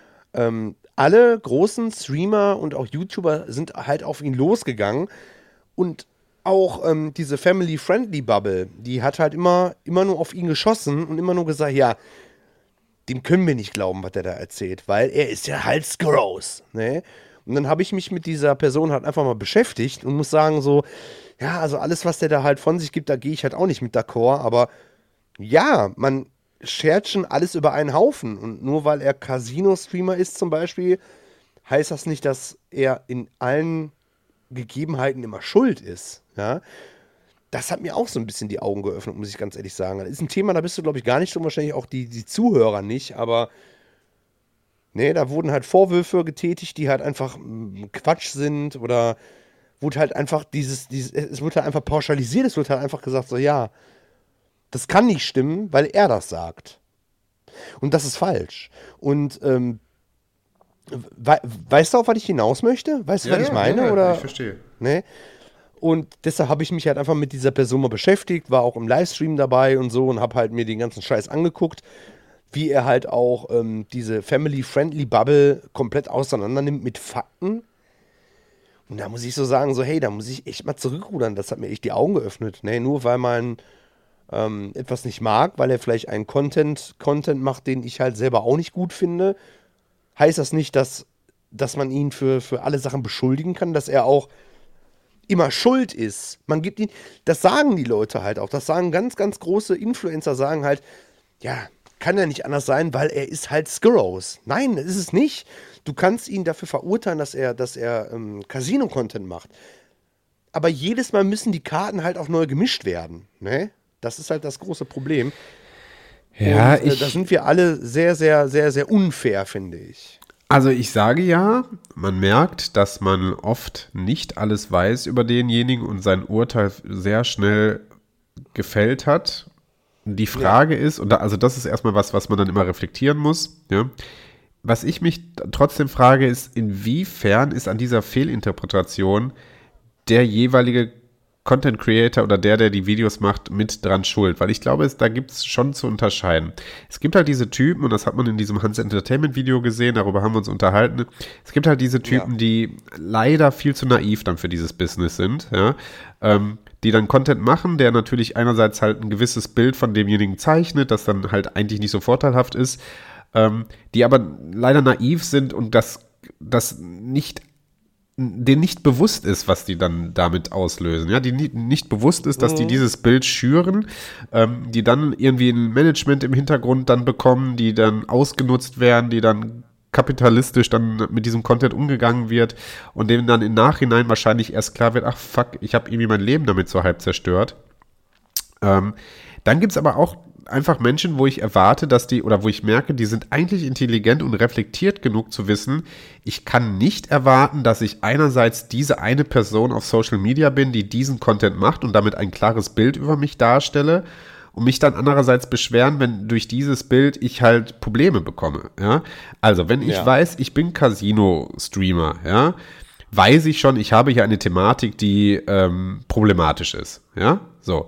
Alle großen Streamer und auch YouTuber sind halt auf ihn losgegangen und auch diese Family-Friendly-Bubble, die hat halt immer nur auf ihn geschossen und immer nur gesagt, ja, dem können wir nicht glauben, was der da erzählt, weil er ist ja halt Skurrows, ne? Und dann habe ich mich mit dieser Person halt einfach mal beschäftigt und muss sagen so, ja, also alles, was der da halt von sich gibt, da gehe ich halt auch nicht mit d'accord, aber ja, man schert schon alles über einen Haufen und nur weil er Casino-Streamer ist zum Beispiel, heißt das nicht, dass er in allen Gegebenheiten immer schuld ist, ja. Das hat mir auch so ein bisschen die Augen geöffnet, muss ich ganz ehrlich sagen. Das ist ein Thema, da bist du, glaube ich, gar nicht drin, wahrscheinlich auch die Zuhörer nicht, aber ne, da wurden halt Vorwürfe getätigt, die halt einfach Quatsch sind oder wurde halt einfach es wurde halt einfach pauschalisiert, es wurde halt einfach gesagt, so ja, das kann nicht stimmen, weil er das sagt. Und das ist falsch. Und weißt du, auf was ich hinaus möchte? Weißt du, was ich meine? Ja, oder? Ich verstehe. Ne? Und deshalb habe ich mich halt einfach mit dieser Person mal beschäftigt, war auch im Livestream dabei und so und habe halt mir den ganzen Scheiß angeguckt, wie er halt auch diese Family-Friendly-Bubble komplett auseinander nimmt mit Fakten. Und da muss ich so sagen, so hey, da muss ich echt mal zurückrudern. Das hat mir echt die Augen geöffnet. Ne? Nur weil mein etwas nicht mag, weil er vielleicht einen Content macht, den ich halt selber auch nicht gut finde, heißt das nicht, dass man ihn für alle Sachen beschuldigen kann, dass er auch immer schuld ist. Man gibt ihn, das sagen die Leute halt auch, das sagen ganz, ganz große Influencer, sagen halt, ja, kann ja nicht anders sein, weil er ist halt Skurros. Nein, das ist es nicht. Du kannst ihn dafür verurteilen, dass er Casino-Content macht. Aber jedes Mal müssen die Karten halt auch neu gemischt werden. Ne? Das ist halt das große Problem. Ja, und, da sind wir alle sehr, sehr, sehr, sehr unfair, finde ich. Also ich sage ja, man merkt, dass man oft nicht alles weiß über denjenigen und sein Urteil sehr schnell gefällt hat. Die Frage ist, also das ist erstmal was man dann immer reflektieren muss. Ja. Was ich mich trotzdem frage, ist, inwiefern ist an dieser Fehlinterpretation der jeweilige Content Creator oder der die Videos macht, mit dran schuld. Weil ich glaube, da gibt es schon zu unterscheiden. Es gibt halt diese Typen, und das hat man in diesem Hans Entertainment Video gesehen, darüber haben wir uns unterhalten. Es gibt halt diese Typen, die leider viel zu naiv dann für dieses Business sind, ja, die dann Content machen, der natürlich einerseits halt ein gewisses Bild von demjenigen zeichnet, das dann halt eigentlich nicht so vorteilhaft ist, die aber leider naiv sind und denen nicht bewusst ist, was die dann damit auslösen. Ja, die nicht bewusst ist, dass die dieses Bild schüren, die dann irgendwie ein Management im Hintergrund dann bekommen, die dann ausgenutzt werden, die dann kapitalistisch dann mit diesem Content umgegangen wird und denen dann im Nachhinein wahrscheinlich erst klar wird, ach fuck, ich habe irgendwie mein Leben damit so halb zerstört. Dann gibt es aber auch einfach Menschen, wo ich erwarte, wo ich merke, die sind eigentlich intelligent und reflektiert genug zu wissen, ich kann nicht erwarten, dass ich einerseits diese eine Person auf Social Media bin, die diesen Content macht und damit ein klares Bild über mich darstelle und mich dann andererseits beschweren, wenn durch dieses Bild ich halt Probleme bekomme. Ja? Also, wenn ich weiß, ich bin Casino-Streamer, ja, weiß ich schon, ich habe hier eine Thematik, die problematisch ist. Ja, so.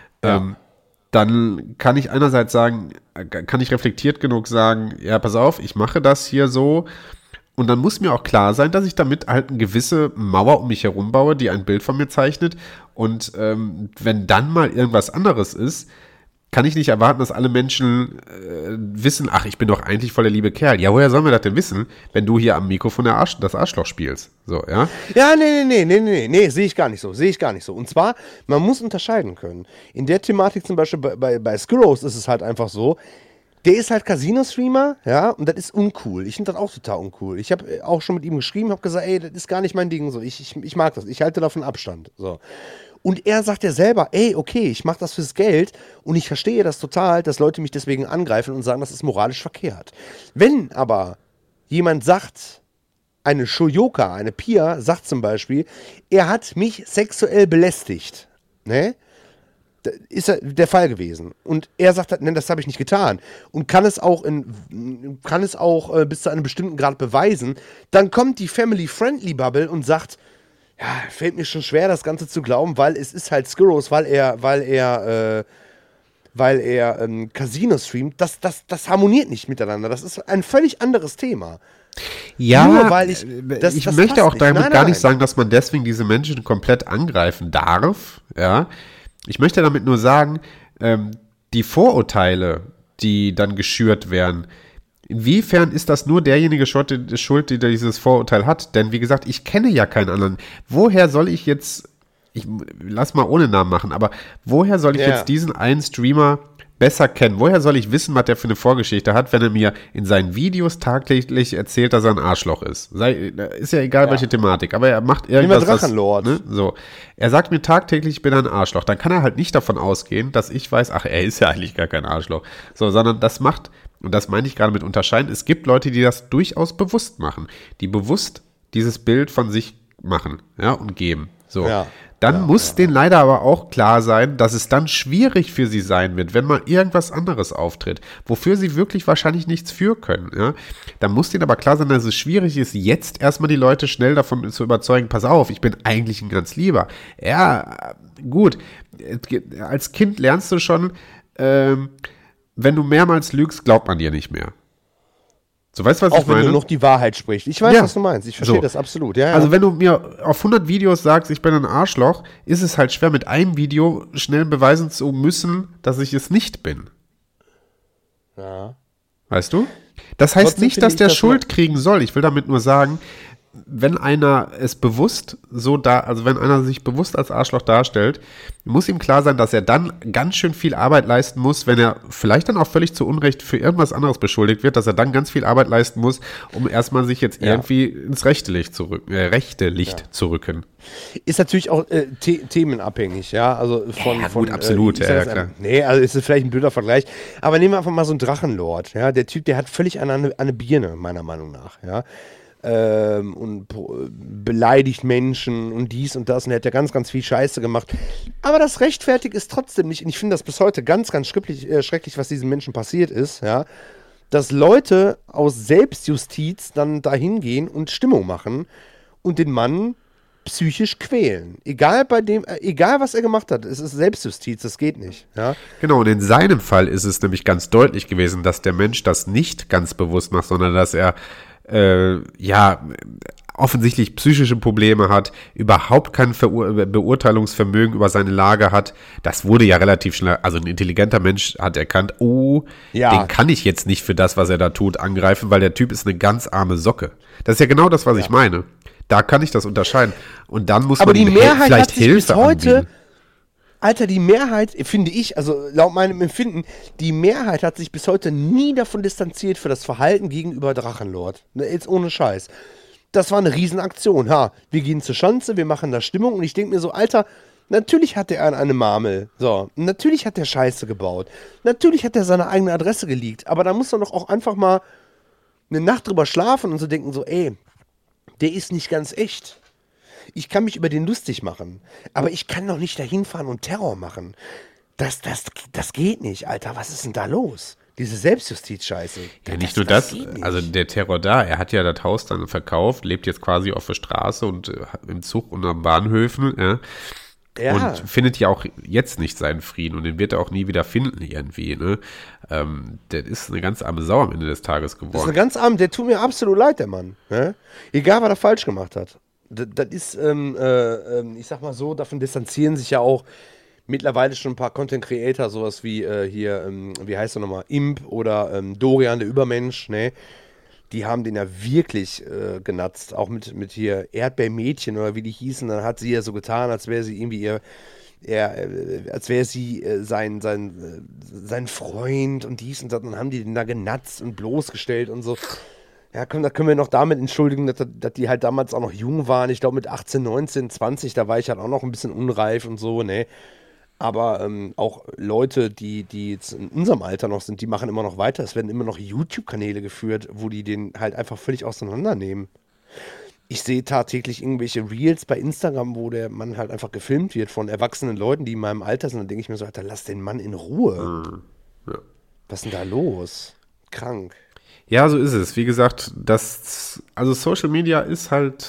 Dann kann ich einerseits sagen, kann ich reflektiert genug sagen, ja, pass auf, ich mache das hier so. Und dann muss mir auch klar sein, dass ich damit halt eine gewisse Mauer um mich herum baue, die ein Bild von mir zeichnet. Und wenn dann mal irgendwas anderes ist, kann ich nicht erwarten, dass alle Menschen wissen, ach, ich bin doch eigentlich voll der liebe Kerl. Ja, woher sollen wir das denn wissen, wenn du hier am Mikrofon das Arschloch spielst? So, ja? Ja, nee, sehe ich gar nicht so. Und zwar, man muss unterscheiden können. In der Thematik zum Beispiel bei Skurros ist es halt einfach so, der ist halt Casino-Streamer, ja, und das ist uncool. Ich finde das auch total uncool. Ich habe auch schon mit ihm geschrieben, habe gesagt, ey, das ist gar nicht mein Ding, so, ich mag das, ich halte davon Abstand, so. Und er sagt ja selber, ey, okay, ich mache das fürs Geld und ich verstehe das total, dass Leute mich deswegen angreifen und sagen, das ist moralisch verkehrt. Wenn aber jemand sagt, eine Shoyoka, eine Pia, sagt zum Beispiel, er hat mich sexuell belästigt, ne? Das ist ja der Fall gewesen. Und er sagt, nein, das habe ich nicht getan. Und kann es auch bis zu einem bestimmten Grad beweisen, dann kommt die Family-Friendly-Bubble und sagt, ja, fällt mir schon schwer, das Ganze zu glauben, weil es ist halt Skurros, weil er Casino streamt. Das harmoniert nicht miteinander. Das ist ein völlig anderes Thema. Ja, nur weil ich möchte auch damit gar nicht sagen, dass man deswegen diese Menschen komplett angreifen darf. Ja, ich möchte damit nur sagen, die Vorurteile, die dann geschürt werden, inwiefern ist das nur derjenige schuld, der dieses Vorurteil hat? Denn wie gesagt, ich kenne ja keinen anderen. Woher soll ich jetzt, lass mal ohne Namen machen, aber woher soll ich jetzt diesen einen Streamer besser kennen? Woher soll ich wissen, was der für eine Vorgeschichte hat, wenn er mir in seinen Videos tagtäglich erzählt, dass er ein Arschloch ist? Ist ja egal, welche Thematik, aber er macht irgendwas. Drachenlord. Ne? So. Er sagt mir tagtäglich, ich bin ein Arschloch. Dann kann er halt nicht davon ausgehen, dass ich weiß, ach, er ist ja eigentlich gar kein Arschloch. So, sondern das macht, und das meine ich gerade mit unterscheiden, es gibt Leute, die das durchaus bewusst machen, die bewusst dieses Bild von sich machen, ja, und geben. So. Ja. Dann muss denen leider aber auch klar sein, dass es dann schwierig für sie sein wird, wenn mal irgendwas anderes auftritt, wofür sie wirklich wahrscheinlich nichts für können. Ja? Dann muss denen aber klar sein, dass es schwierig ist, jetzt erstmal die Leute schnell davon zu überzeugen, pass auf, ich bin eigentlich ein ganz Lieber. Ja, gut, als Kind lernst du schon, wenn du mehrmals lügst, glaubt man dir nicht mehr. So, weißt du, was Auch ich wenn meine? du noch die Wahrheit sprichst. Ich weiß, Ja. was du meinst. Ich verstehe So. das absolut. Ja, ja. Also wenn du mir auf 100 Videos sagst, ich bin ein Arschloch, ist es halt schwer, mit einem Video schnell beweisen zu müssen, dass ich es nicht bin. ja. Weißt du? Das heißt Trotzdem nicht, finde dass ich, der dass Schuld kriegen soll. Ich will damit nur sagen, wenn einer es bewusst also wenn einer sich bewusst als Arschloch darstellt, muss ihm klar sein, dass er dann ganz schön viel Arbeit leisten muss, wenn er vielleicht dann auch völlig zu Unrecht für irgendwas anderes beschuldigt wird, dass er dann ganz viel Arbeit leisten muss, um erstmal sich jetzt irgendwie ins rechte Licht zu rücken. Ist natürlich auch themenabhängig, ja. Also von, Ja, gut, absolut, ich ja, sag das klar. Nee, also ist es vielleicht ein blöder Vergleich. Aber nehmen wir einfach mal so einen Drachenlord, ja. Der Typ, der hat völlig eine Birne, meiner Meinung nach, ja. Und beleidigt Menschen und dies und das und er hat ja ganz, ganz viel Scheiße gemacht. Aber das rechtfertigt ist trotzdem nicht, und ich finde das bis heute ganz, ganz schrecklich, was diesen Menschen passiert ist, ja, dass Leute aus Selbstjustiz dann dahin gehen und Stimmung machen und den Mann psychisch quälen. Egal was er gemacht hat, es ist Selbstjustiz, das geht nicht, ja. Genau, und in seinem Fall ist es nämlich ganz deutlich gewesen, dass der Mensch das nicht ganz bewusst macht, sondern dass er offensichtlich psychische Probleme hat, überhaupt kein Beurteilungsvermögen über seine Lage hat. Das wurde ja relativ schnell, also ein intelligenter Mensch hat erkannt, den kann ich jetzt nicht für das, was er da tut, angreifen, weil der Typ ist eine ganz arme Socke. Das ist ja genau das, was ich meine. Da kann ich das unterscheiden. Und dann muss Aber man die Mehrheit vielleicht hat sich Hilfe bis heute, anbieten. Alter, die Mehrheit, finde ich, also laut meinem Empfinden, die Mehrheit hat sich bis heute nie davon distanziert für das Verhalten gegenüber Drachenlord. Ne, jetzt ohne Scheiß. Das war eine Riesenaktion. Wir gehen zur Schanze, wir machen da Stimmung und ich denke mir so, Alter, natürlich hat der eine Marmel. So, natürlich hat der Scheiße gebaut. Natürlich hat er seine eigene Adresse geleakt. Aber da muss man doch auch einfach mal eine Nacht drüber schlafen und so denken so, ey, der ist nicht ganz echt. Ich kann mich über den lustig machen, aber ich kann doch nicht dahin fahren und Terror machen. Das geht nicht, Alter. Was ist denn da los? Diese Selbstjustiz-Scheiße. Ja, nicht nur das, geht nicht. also der Terror da, er hat ja das Haus dann verkauft, lebt jetzt quasi auf der Straße und im Zug und am Bahnhöfen, ja. Ja. Und findet ja auch jetzt nicht seinen Frieden und den wird er auch nie wieder finden irgendwie, ne? Der ist eine ganz arme Sau am Ende des Tages Das ist geworden. eine ganz arme, der tut mir absolut leid, der Mann. Ne? Egal, was er falsch gemacht hat. Das ist, ich sag mal so, davon distanzieren sich ja auch mittlerweile schon ein paar Content Creator, sowas wie wie heißt er nochmal, Imp oder Dorian, der Übermensch, ne? Die haben den ja wirklich genatzt, auch mit hier Erdbeermädchen oder wie die hießen, dann hat sie ja so getan, als wäre sie irgendwie als wäre sie sein Freund und dies und das, dann haben die den da genatzt und bloßgestellt und so. Ja, komm, da können wir noch damit entschuldigen, dass die halt damals auch noch jung waren. Ich glaube mit 18, 19, 20, da war ich halt auch noch ein bisschen unreif und so, ne? Aber auch Leute, die jetzt in unserem Alter noch sind, die machen immer noch weiter. Es werden immer noch YouTube-Kanäle geführt, wo die den halt einfach völlig auseinandernehmen. Ich sehe tagtäglich irgendwelche Reels bei Instagram, wo der Mann halt einfach gefilmt wird von erwachsenen Leuten, die in meinem Alter sind. Dann denke ich mir so, Alter, lass den Mann in Ruhe. Ja. Was ist denn da los? Krank. Ja, so ist es. Wie gesagt, also Social Media ist halt,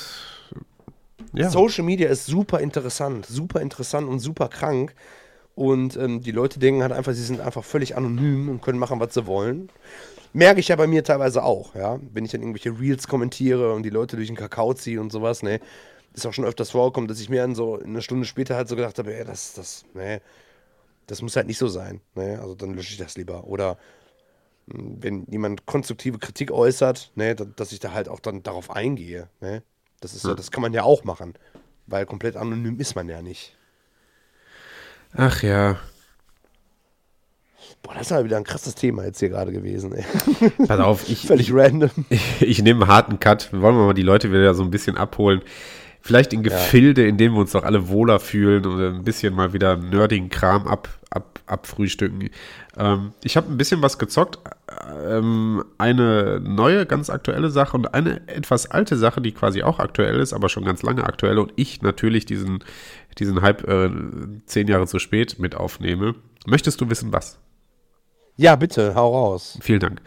ja. Social Media ist super interessant und super krank. Und die Leute denken halt einfach, sie sind einfach völlig anonym und können machen, was sie wollen. Merke ich ja bei mir teilweise auch, ja. Wenn ich dann irgendwelche Reels kommentiere und die Leute durch den Kakao ziehe und sowas, ne. Ist auch schon öfters vorgekommen, dass ich mir dann so eine Stunde später halt so gedacht habe, ey, das muss halt nicht so sein, ne. Also dann lösche ich das lieber. Oder wenn jemand konstruktive Kritik äußert, ne, dass ich da halt auch dann darauf eingehe, ne. Das ist ja, das kann man ja auch machen, weil komplett anonym ist man ja nicht. Ach ja. Boah, das ist aber wieder ein krasses Thema jetzt hier gerade gewesen, ey. Pass auf, Völlig random. ich nehme einen harten Cut. Wollen wir mal die Leute wieder so ein bisschen abholen. Vielleicht in Gefilde, in denen wir uns doch alle wohler fühlen und ein bisschen mal wieder nerdigen Kram abfrühstücken. Ich habe ein bisschen was gezockt. Eine neue, ganz aktuelle Sache und eine etwas alte Sache, die quasi auch aktuell ist, aber schon ganz lange aktuell und ich natürlich diesen Hype 10 Jahre zu spät mit aufnehme. Möchtest du wissen, was? Ja, bitte, hau raus. Vielen Dank.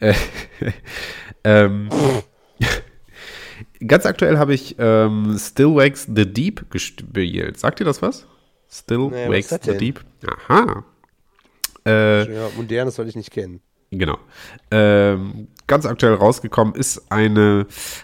Ganz aktuell habe ich Still Wakes the Deep gespielt. Sagt ihr das was? Still Nee, was Wakes ist das the denn? Deep? Aha. Ja, modernes soll ich nicht kennen. Genau. ganz aktuell rausgekommen ist, ein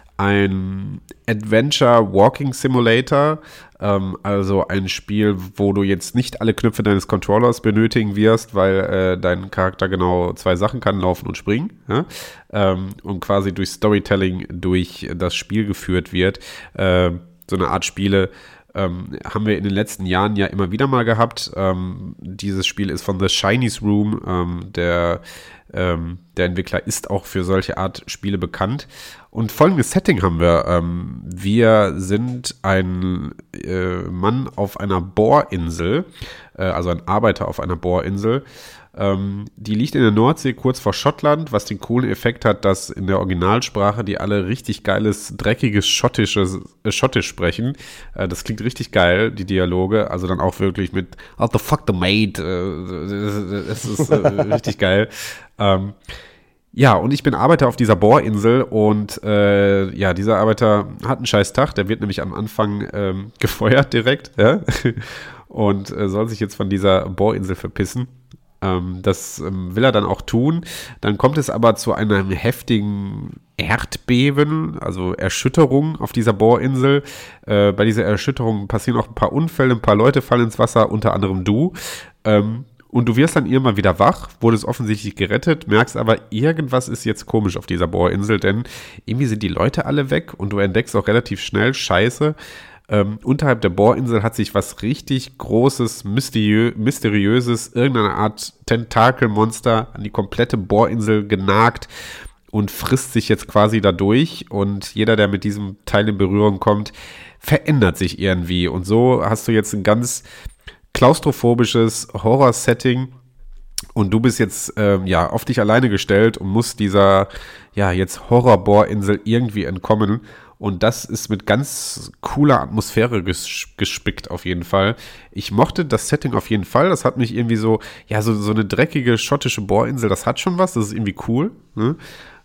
Adventure Walking Simulator, also ein Spiel, wo du jetzt nicht alle Knöpfe deines Controllers benötigen wirst, weil dein Charakter genau 2 Sachen kann, laufen und springen, ja? Und quasi durch Storytelling durch das Spiel geführt wird. So eine Art Spiele haben wir in den letzten Jahren ja immer wieder mal gehabt. Dieses Spiel ist von The Chinese Room, der Entwickler ist auch für solche Art Spiele bekannt. Und folgendes Setting haben wir. Wir sind ein Mann auf einer Bohrinsel, also ein Arbeiter auf einer Bohrinsel. Die liegt in der Nordsee kurz vor Schottland, was den coolen Effekt hat, dass in der Originalsprache die alle richtig geiles, dreckiges Schottisch sprechen. Das klingt richtig geil, die Dialoge. Also dann auch wirklich mit "How the fuck the mate". Das ist richtig geil. Ja, und ich bin Arbeiter auf dieser Bohrinsel und dieser Arbeiter hat einen scheiß Tag, der wird nämlich am Anfang gefeuert direkt, ja? Und soll sich jetzt von dieser Bohrinsel verpissen. Das will er dann auch tun. Dann kommt es aber zu einem heftigen Erdbeben, also Erschütterung auf dieser Bohrinsel. Bei dieser Erschütterung passieren auch ein paar Unfälle, ein paar Leute fallen ins Wasser, unter anderem du. Und du wirst dann irgendwann wieder wach, wurdest offensichtlich gerettet, merkst aber, irgendwas ist jetzt komisch auf dieser Bohrinsel, denn irgendwie sind die Leute alle weg und du entdeckst auch relativ schnell, Scheiße, unterhalb der Bohrinsel hat sich was richtig Großes, Mysteriöses, irgendeine Art Tentakelmonster an die komplette Bohrinsel genagt und frisst sich jetzt quasi dadurch. Und jeder, der mit diesem Teil in Berührung kommt, verändert sich irgendwie. Und so hast du jetzt ein ganz klaustrophobisches Horror-Setting. Und du bist jetzt auf dich alleine gestellt und musst dieser jetzt Horror-Bohrinsel irgendwie entkommen. Und das ist mit ganz cooler Atmosphäre gespickt auf jeden Fall. Ich mochte das Setting auf jeden Fall. Das hat mich irgendwie so eine dreckige schottische Bohrinsel, das hat schon was. Das ist irgendwie cool. Ne?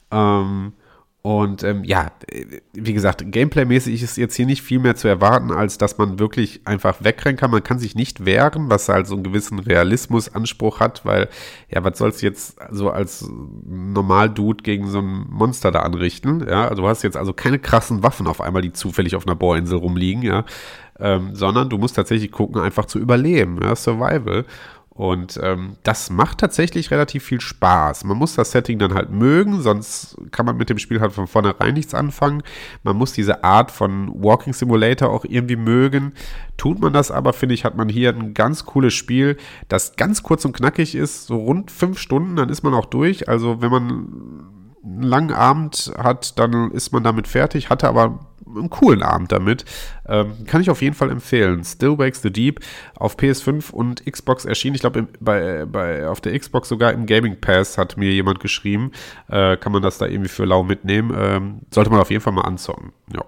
Wie gesagt, Gameplay-mäßig ist jetzt hier nicht viel mehr zu erwarten, als dass man wirklich einfach wegrennen kann. Man kann sich nicht wehren, was halt so einen gewissen Realismusanspruch hat, weil, was sollst du jetzt so als Normal-Dude gegen so ein Monster da anrichten? Ja, also du hast jetzt also keine krassen Waffen auf einmal, die zufällig auf einer Bohrinsel rumliegen, ja, sondern du musst tatsächlich gucken, einfach zu überleben, ja, Survival. Und das macht tatsächlich relativ viel Spaß. Man muss das Setting dann halt mögen, sonst kann man mit dem Spiel halt von vornherein nichts anfangen. Man muss diese Art von Walking Simulator auch irgendwie mögen. Tut man das aber, finde ich, hat man hier ein ganz cooles Spiel, das ganz kurz und knackig ist, so rund 5 Stunden, dann ist man auch durch. Also wenn man einen langen Abend hat, dann ist man damit fertig, hatte aber einen coolen Abend damit. Kann ich auf jeden Fall empfehlen. Still Wakes the Deep auf PS5 und Xbox erschienen. Ich glaube, auf der Xbox sogar im Gaming Pass hat mir jemand geschrieben. Kann man das da irgendwie für lau mitnehmen. Sollte man auf jeden Fall mal anzocken. Ja.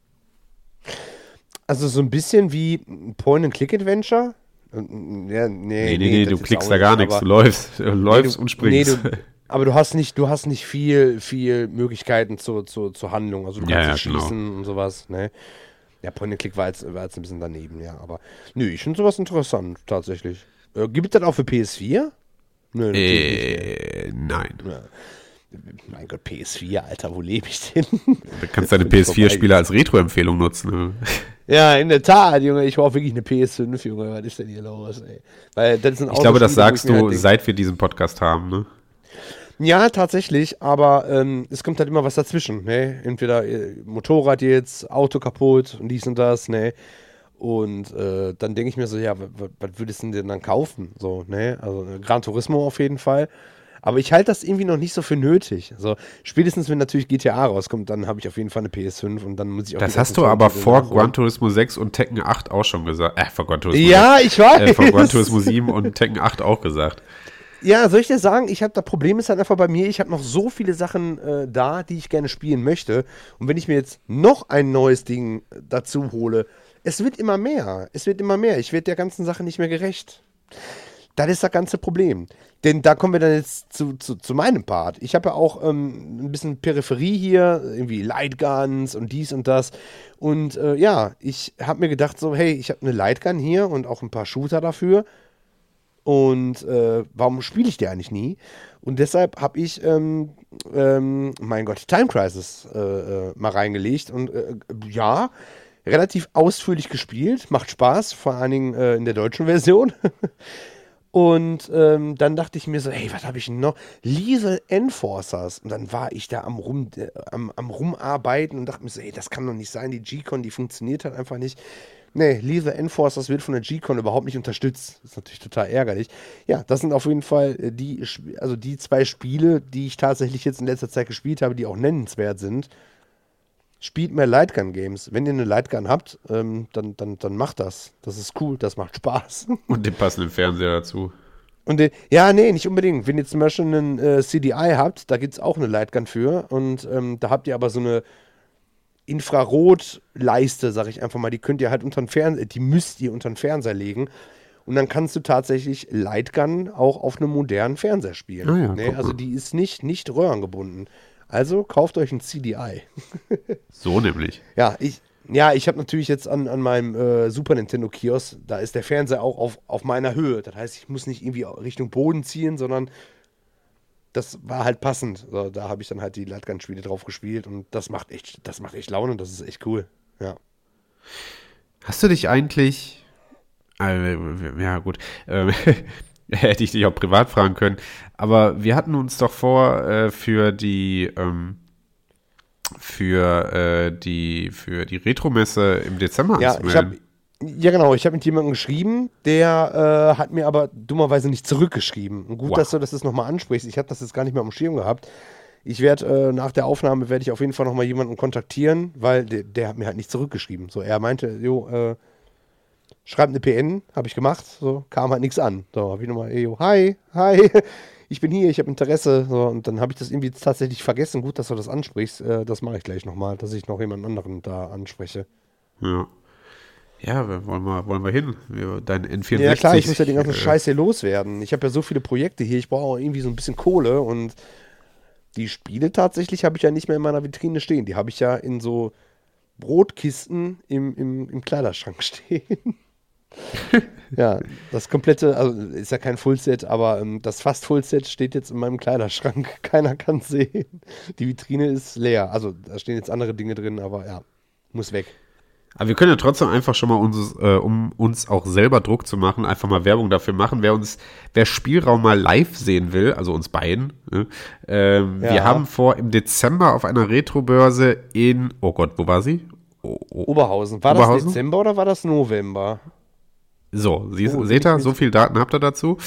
Also so ein bisschen wie Point-and-Click-Adventure? Nee, du klickst da gar nichts. Du läufst und springst. Aber du hast nicht viel Möglichkeiten zur Handlung. Also du kannst nicht schießen und sowas. Ne? Ja, Point-and-Click war jetzt ein bisschen daneben, ja. Aber ich finde sowas interessant, tatsächlich. Gibt es das auch für PS4? Nö, nein. Ja. Mein Gott, PS4, Alter, wo lebe ich denn? Du kannst deine PS4-Spiele als Retro-Empfehlung nutzen. Ne? Ja, in der Tat, Junge. Ich brauche wirklich eine PS5, Junge. Was ist denn hier los, ey? Weil das sind ich glaube, das sagst du, seit wir diesen Podcast haben, ne? Ja, tatsächlich, aber es kommt halt immer was dazwischen, ne? Entweder Motorrad jetzt, Auto kaputt und dies und das, ne? Und dann denke ich mir so, ja, was würdest du denn dann kaufen? So, ne? Also Gran Turismo auf jeden Fall. Aber ich halte das irgendwie noch nicht so für nötig. Also spätestens, wenn natürlich GTA rauskommt, dann habe ich auf jeden Fall eine PS5 und dann muss ich auch. Das hast du aber vor Gran Turismo 6 und Tekken 8 auch schon gesagt. Vor Gran Turismo ja, 6. Ich weiß. Vor Gran Turismo 7 und Tekken 8 auch gesagt. Ja, soll ich dir sagen, das Problem ist halt einfach bei mir, ich habe noch so viele Sachen da, die ich gerne spielen möchte. Und wenn ich mir jetzt noch ein neues Ding dazu hole, es wird immer mehr. Ich werde der ganzen Sache nicht mehr gerecht. Das ist das ganze Problem. Denn da kommen wir dann jetzt zu meinem Part. Ich habe ja auch ein bisschen Peripherie hier, irgendwie Lightguns und dies und das. Und ich habe mir gedacht so, hey, ich habe eine Lightgun hier und auch ein paar Shooter dafür. Und warum spiele ich die eigentlich nie? Und deshalb habe ich, mein Gott, Time Crisis mal reingelegt und ja, relativ ausführlich gespielt, macht Spaß, vor allen Dingen in der deutschen Version. Und dann dachte ich mir so, hey, was habe ich denn noch? Lethal Enforcers. Und dann war ich da am Rumarbeiten und dachte mir so, ey, das kann doch nicht sein, die G-Con, die funktioniert halt einfach nicht. Nee, Lethal Enforcers wird von der G-Con überhaupt nicht unterstützt. Das ist natürlich total ärgerlich. Ja, das sind auf jeden Fall die 2 Spiele, die ich tatsächlich jetzt in letzter Zeit gespielt habe, die auch nennenswert sind. Spielt mehr Lightgun-Games. Wenn ihr eine Lightgun habt, dann macht das. Das ist cool, das macht Spaß. Und den passenden Fernseher dazu. Und ja, nee, nicht unbedingt. Wenn ihr zum Beispiel einen CDI habt, da gibt es auch eine Lightgun für. Und da habt ihr aber so eine Infrarotleiste, sag ich einfach mal. Die könnt ihr halt die müsst ihr unter den Fernseher legen. Und dann kannst du tatsächlich Lightgun auch auf einem modernen Fernseher spielen. Ah ja, nee, also die ist nicht röhrengebunden. Also kauft euch ein CDI. So nämlich. Ja, ich habe natürlich jetzt an meinem Super Nintendo Kiosk, da ist der Fernseher auch auf meiner Höhe. Das heißt, ich muss nicht irgendwie Richtung Boden ziehen, sondern das war halt passend. So, da habe ich dann halt die Lightgun-Spiele drauf gespielt und das macht echt Laune und das ist echt cool. Ja. Hast du dich eigentlich, ja gut, hätte ich dich auch privat fragen können, aber wir hatten uns doch vor, für die Retro-Messe im Dezember anzumelden. Ja, genau. Ich habe mit jemandem geschrieben, der hat mir aber dummerweise nicht zurückgeschrieben. Und gut, dass du das jetzt nochmal ansprichst. Ich habe das jetzt gar nicht mehr am Schirm gehabt. Ich werde nach der Aufnahme werde ich auf jeden Fall nochmal jemanden kontaktieren, weil der hat mir halt nicht zurückgeschrieben. So, er meinte, schreib eine PN, habe ich gemacht. So, kam halt nichts an. So, habe ich nochmal, hi, ich bin hier, ich habe Interesse. So, und dann habe ich das irgendwie tatsächlich vergessen. Gut, dass du das ansprichst. Das mache ich gleich nochmal, dass ich noch jemand anderen da anspreche. Ja. Ja, wollen wir hin? Dein N64. Ja klar, ich muss ja den ganzen Scheiß hier loswerden. Ich habe ja so viele Projekte hier, ich brauche auch irgendwie so ein bisschen Kohle und die Spiele tatsächlich habe ich ja nicht mehr in meiner Vitrine stehen. Die habe ich ja in so Brotkisten im Kleiderschrank stehen. Ja, das komplette, also ist ja kein Fullset, aber das fast Fullset steht jetzt in meinem Kleiderschrank. Keiner kann es sehen. Die Vitrine ist leer. Also da stehen jetzt andere Dinge drin, aber ja, muss weg. Aber wir können ja trotzdem einfach schon mal um uns auch selber Druck zu machen, einfach mal Werbung dafür machen. Wer Spielraum mal live sehen will, also uns beiden, wir haben vor, im Dezember auf einer Retrobörse in, oh Gott, wo war sie? Oberhausen. War das Dezember oder war das November? So, seht ihr, so viel Daten habt ihr dazu.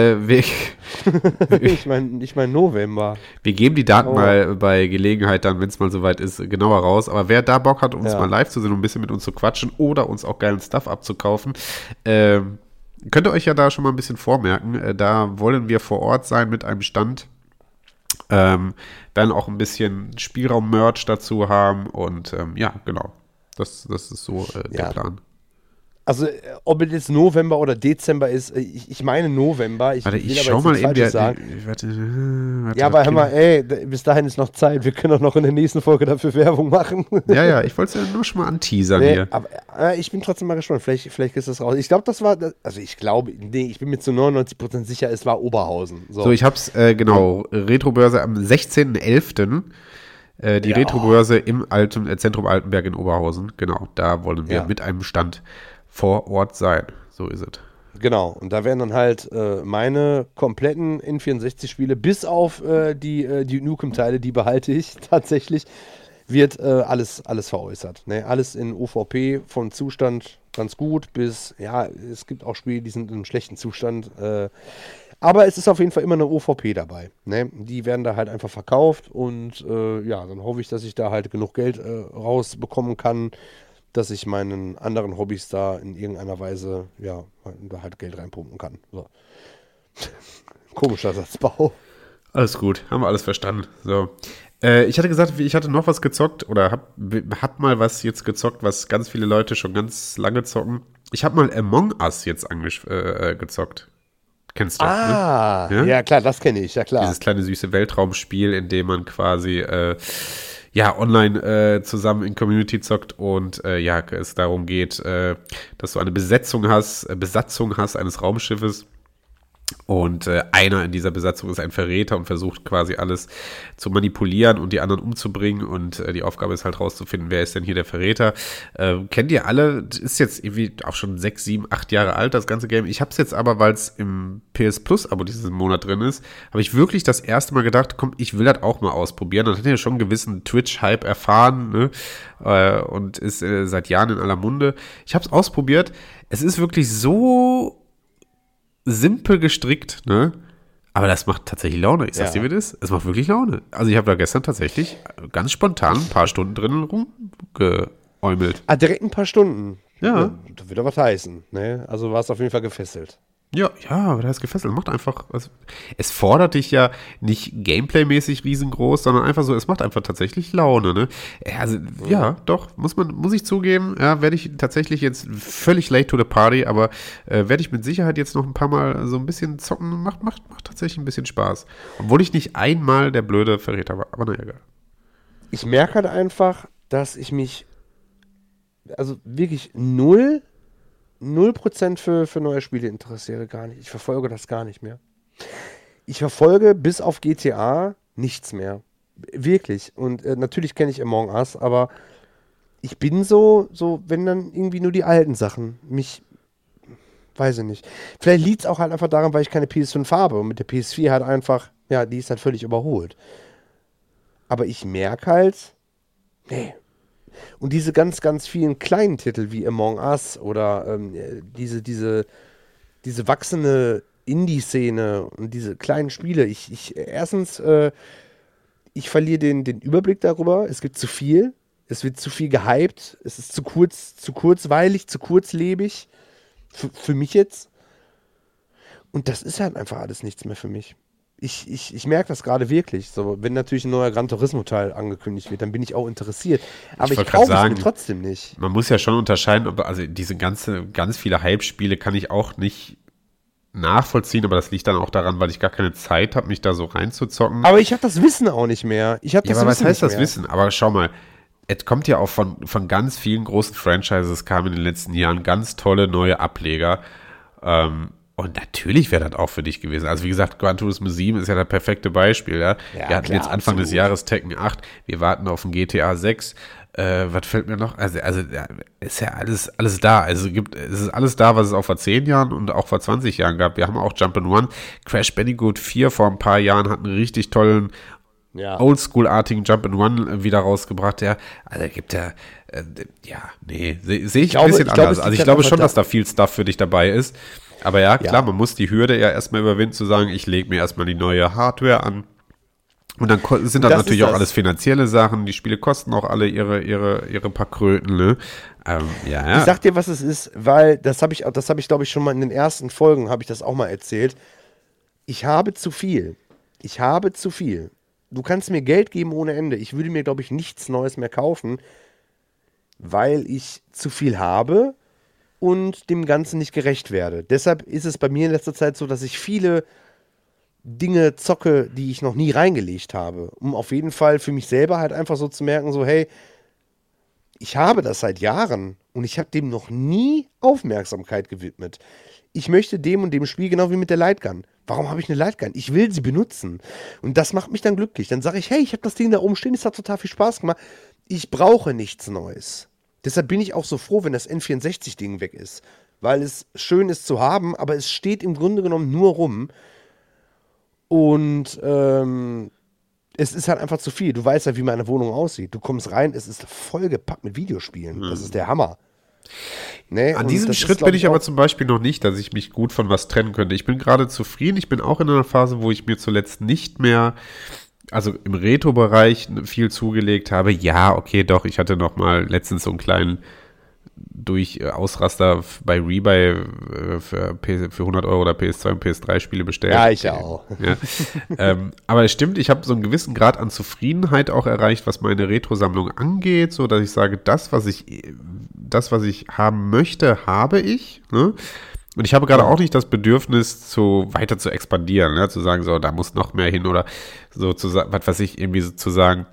Ich meine November. Wir geben die Daten mal bei Gelegenheit dann, wenn es mal soweit ist, genauer raus. Aber wer da Bock hat, uns mal live zu sehen und ein bisschen mit uns zu quatschen oder uns auch geilen Stuff abzukaufen, könnt ihr euch ja da schon mal ein bisschen vormerken. Da wollen wir vor Ort sein mit einem Stand. Werden auch ein bisschen Spielraum-Merch dazu haben und ja, genau. Das ist so der Plan. Also, ob es jetzt November oder Dezember ist, ich meine November. Ich schau mal eben. Ja, aber hör mal, bis dahin ist noch Zeit. Wir können auch noch in der nächsten Folge dafür Werbung machen. Ja, ich wollte es ja nur schon mal anteasern hier. Aber ich bin trotzdem mal gespannt. Vielleicht ist das raus. Ich glaube, ich bin mir zu 99% sicher, es war Oberhausen. So, ich hab's, genau, Retrobörse am 16.11. Die Retrobörse im Zentrum Altenberg in Oberhausen. Genau, da wollen wir mit einem Stand vor Ort sein. So ist es. Genau, und da werden dann halt meine kompletten N64-Spiele, bis auf die Nukem-Teile, die behalte ich tatsächlich, wird alles veräußert. Ne? Alles in OVP von Zustand ganz gut bis, es gibt auch Spiele, die sind in einem schlechten Zustand. Aber es ist auf jeden Fall immer eine OVP dabei. Ne? Die werden da halt einfach verkauft und dann hoffe ich, dass ich da halt genug Geld rausbekommen kann, dass ich meinen anderen Hobbys da in irgendeiner Weise, da halt Geld reinpumpen kann. So. Komischer Satzbau. Alles gut, haben wir alles verstanden. So. Ich hatte gesagt, ich hatte noch was gezockt oder hab mal was jetzt gezockt, was ganz viele Leute schon ganz lange zocken. Ich habe mal Among Us jetzt gezockt. Kennst du? Ne? Ja klar, das kenne ich, ja klar. Dieses kleine süße Weltraumspiel, in dem man quasi online zusammen in Community zockt und es darum geht, dass du eine Besatzung hast eines Raumschiffes Und einer in dieser Besatzung ist ein Verräter und versucht quasi alles zu manipulieren und die anderen umzubringen. Und die Aufgabe ist halt rauszufinden, wer ist denn hier der Verräter. Kennt ihr alle? Das ist jetzt irgendwie auch schon 6, 7, 8 Jahre alt, das ganze Game. Ich habe es jetzt aber, weil es im PS Plus-Abo diesen Monat drin ist, habe ich wirklich das erste Mal gedacht, komm, ich will das auch mal ausprobieren. Und hat ja schon einen gewissen Twitch-Hype erfahren, ne? Und ist seit Jahren in aller Munde. Ich habe es ausprobiert. Es ist wirklich so simpel gestrickt, ne? Aber das macht tatsächlich Laune. Ich sag's dir, wie das ist. Es macht wirklich Laune. Also ich habe da gestern tatsächlich ganz spontan ein paar Stunden drin rumgeäumelt. Direkt ein paar Stunden. Ja. Das wird aber was heißen, ne? Also warst auf jeden Fall gefesselt. Ja, aber der ist gefesselt. Macht einfach, es fordert dich ja nicht Gameplay-mäßig riesengroß, sondern einfach so, es macht einfach tatsächlich Laune, ne? Also, ja, doch, muss ich zugeben, ja, werde ich tatsächlich jetzt völlig late to the party, aber werde ich mit Sicherheit jetzt noch ein paar Mal so ein bisschen zocken, macht tatsächlich ein bisschen Spaß. Obwohl ich nicht einmal der blöde Verräter war, aber naja, egal. Ich merke halt einfach, dass ich mich, also wirklich 0% für neue Spiele interessiere, gar nicht. Ich verfolge das gar nicht mehr. Ich verfolge bis auf GTA nichts mehr. Wirklich. Und natürlich kenne ich Among Us, aber ich bin so, wenn dann irgendwie nur die alten Sachen mich, weiß ich nicht. Vielleicht liegt es auch halt einfach daran, weil ich keine PS5 habe und mit der PS4 halt einfach, ja, die ist halt völlig überholt. Aber ich merke halt, nee. Und diese ganz, ganz vielen kleinen Titel wie Among Us oder diese wachsende Indie-Szene und diese kleinen Spiele, erstens, ich verliere den Überblick darüber, es gibt zu viel, es wird zu viel gehypt, es ist zu kurzweilig, zu kurzlebig, für mich jetzt. Und das ist halt einfach alles nichts mehr für mich. Ich merke das gerade wirklich. So, wenn natürlich ein neuer Gran Turismo-Teil angekündigt wird, dann bin ich auch interessiert. Aber ich kaufe es mir trotzdem nicht. Man muss ja schon unterscheiden, also diese ganz viele Hype-Spiele kann ich auch nicht nachvollziehen, aber das liegt dann auch daran, weil ich gar keine Zeit habe, mich da so reinzuzocken. Aber ich habe das Wissen auch nicht mehr. Aber was heißt das Wissen? Aber schau mal, es kommt ja auch von ganz vielen großen Franchises, kamen in den letzten Jahren ganz tolle neue Ableger. Und natürlich wäre das auch für dich gewesen. Also wie gesagt, Gran Turismo 7 ist ja das perfekte Beispiel. Ja? Wir hatten jetzt Anfang des Jahres Tekken 8, wir warten auf ein GTA 6. Was fällt mir noch? Also ist ja alles da. Also es ist alles da, was es auch vor 10 Jahren und auch vor 20 Jahren gab. Wir haben auch Jump'n'Run. Crash Bandicoot 4 vor ein paar Jahren hat einen richtig tollen Oldschool-artigen Jump'n'Run wieder rausgebracht. Ja, also gibt ja, sehe ich ein bisschen anders. Also ich glaube schon, dass da viel Stuff für dich dabei ist. Aber ja, klar, man muss die Hürde ja erstmal überwinden, zu sagen, ich lege mir erstmal die neue Hardware an. Und dann sind das natürlich auch alles finanzielle Sachen. Die Spiele kosten auch alle ihre paar Kröten, ne? Ich sag dir, was es ist, weil das habe ich, glaube ich, schon mal in den ersten Folgen, habe ich das auch mal erzählt. Ich habe zu viel. Du kannst mir Geld geben ohne Ende. Ich würde mir, glaube ich, nichts Neues mehr kaufen, weil ich zu viel habe und dem Ganzen nicht gerecht werde. Deshalb ist es bei mir in letzter Zeit so, dass ich viele Dinge zocke, die ich noch nie reingelegt habe, um auf jeden Fall für mich selber halt einfach so zu merken, so hey, ich habe das seit Jahren und ich habe dem noch nie Aufmerksamkeit gewidmet. Ich möchte dem und dem Spiel genau wie mit der Lightgun. Warum habe ich eine Lightgun? Ich will sie benutzen. Und das macht mich dann glücklich. Dann sage ich, hey, ich habe das Ding da oben stehen, es hat total viel Spaß gemacht. Ich brauche nichts Neues. Deshalb bin ich auch so froh, wenn das N64-Ding weg ist. Weil es schön ist zu haben, aber es steht im Grunde genommen nur rum. Und es ist halt einfach zu viel. Du weißt ja, wie meine Wohnung aussieht. Du kommst rein, es ist vollgepackt mit Videospielen. Das ist der Hammer. Nee, an diesem Schritt bin ich aber zum Beispiel noch nicht, dass ich mich gut von was trennen könnte. Ich bin gerade zufrieden. Ich bin auch in einer Phase, wo ich mir zuletzt nicht mehr, also im Retro-Bereich viel zugelegt habe. Ja, okay, doch. Ich hatte noch mal letztens so einen kleinen Ausraster bei Rebuy für 100 Euro oder PS2 und PS3-Spiele bestellt. Ja, ich auch. Ja. Aber es stimmt, ich habe so einen gewissen Grad an Zufriedenheit auch erreicht, was meine Retro-Sammlung angeht, so dass ich sage, das, was ich haben möchte, habe ich. Ne? Und ich habe gerade auch nicht das Bedürfnis, weiter zu expandieren, ne? Zu sagen, so, da muss noch mehr hin oder so, was weiß ich, irgendwie so zu sagen,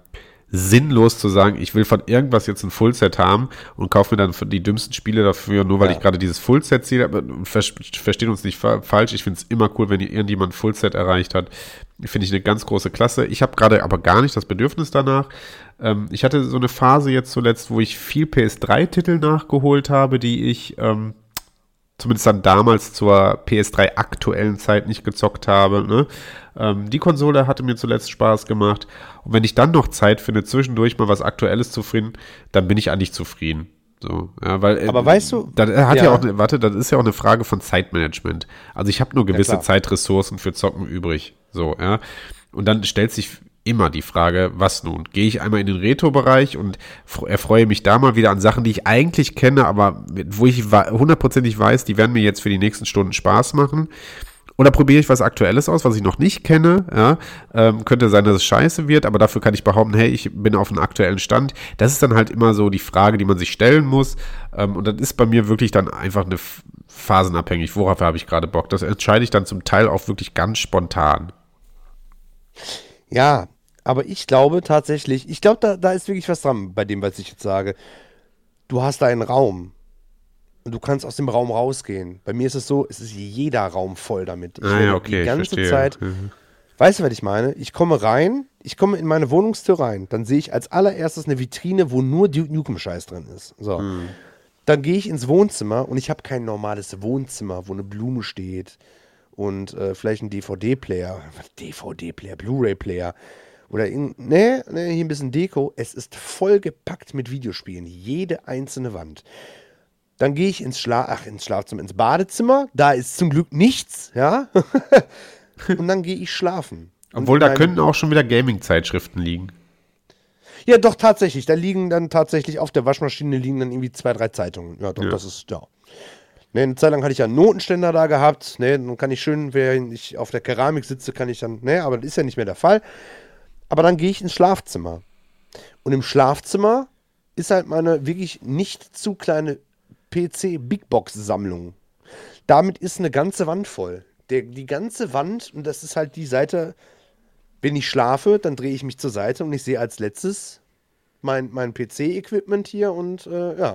sinnlos zu sagen, ich will von irgendwas jetzt ein Fullset haben und kaufe mir dann die dümmsten Spiele dafür, nur weil ich gerade dieses Fullset-Ziel habe. Verstehen uns nicht falsch, ich finde es immer cool, wenn irgendjemand Fullset erreicht hat. Finde ich eine ganz große Klasse. Ich habe gerade aber gar nicht das Bedürfnis danach. Ich hatte so eine Phase jetzt zuletzt, wo ich viel PS3-Titel nachgeholt habe, die ich zumindest dann damals zur PS3 aktuellen Zeit nicht gezockt habe. Ne? Die Konsole hatte mir zuletzt Spaß gemacht. Und wenn ich dann noch Zeit finde, zwischendurch mal was Aktuelles zu finden, dann bin ich eigentlich zufrieden. So, ja, weil, aber weißt du, das hat ja auch, das ist ja auch eine Frage von Zeitmanagement. Also ich habe nur gewisse Zeitressourcen für Zocken übrig. So, ja. Und dann stellt sich immer die Frage, was nun? Gehe ich einmal in den Retro-Bereich und erfreue mich da mal wieder an Sachen, die ich eigentlich kenne, aber wo ich hundertprozentig weiß, die werden mir jetzt für die nächsten Stunden Spaß machen. Oder probiere ich was Aktuelles aus, was ich noch nicht kenne. Ja? Könnte sein, dass es scheiße wird, aber dafür kann ich behaupten, hey, ich bin auf einem aktuellen Stand. Das ist dann halt immer so die Frage, die man sich stellen muss. Und das ist bei mir wirklich dann einfach eine phasenabhängig. Worauf habe ich gerade Bock? Das entscheide ich dann zum Teil auch wirklich ganz spontan. Ja, aber ich glaube tatsächlich, da ist wirklich was dran bei dem, was ich jetzt sage. Du hast da einen Raum. Und du kannst aus dem Raum rausgehen. Bei mir ist es so, es ist jeder Raum voll damit. Ich die ganze Zeit. Weißt du, was ich meine? Ich komme rein, ich komme in meine Wohnungstür rein, dann sehe ich als allererstes eine Vitrine, wo nur Duke Nukem-Scheiß drin ist. So. Dann gehe ich ins Wohnzimmer und ich habe kein normales Wohnzimmer, wo eine Blume steht und vielleicht ein DVD-Player, Blu-ray-Player oder hier ein bisschen Deko. Es ist vollgepackt mit Videospielen, jede einzelne Wand. Dann gehe ich ins Schlafzimmer, ins Badezimmer. Da ist zum Glück nichts, ja. Und dann gehe ich schlafen. Obwohl, da könnten auch schon wieder Gaming-Zeitschriften liegen. Ja, doch, tatsächlich. Da liegen dann tatsächlich auf der Waschmaschine liegen dann irgendwie 2, 3 Zeitungen. Ja, doch, das ist, ja. Ne, eine Zeit lang hatte ich ja einen Notenständer da gehabt. Ne, dann kann ich schön, während ich auf der Keramik sitze, kann ich dann, ne, aber das ist ja nicht mehr der Fall. Aber dann gehe ich ins Schlafzimmer. Und im Schlafzimmer ist halt meine wirklich nicht zu kleine PC-Big-Box-Sammlung. Damit ist eine ganze Wand voll. Die ganze Wand, und das ist halt die Seite, wenn ich schlafe, dann drehe ich mich zur Seite und ich sehe als letztes mein PC-Equipment hier und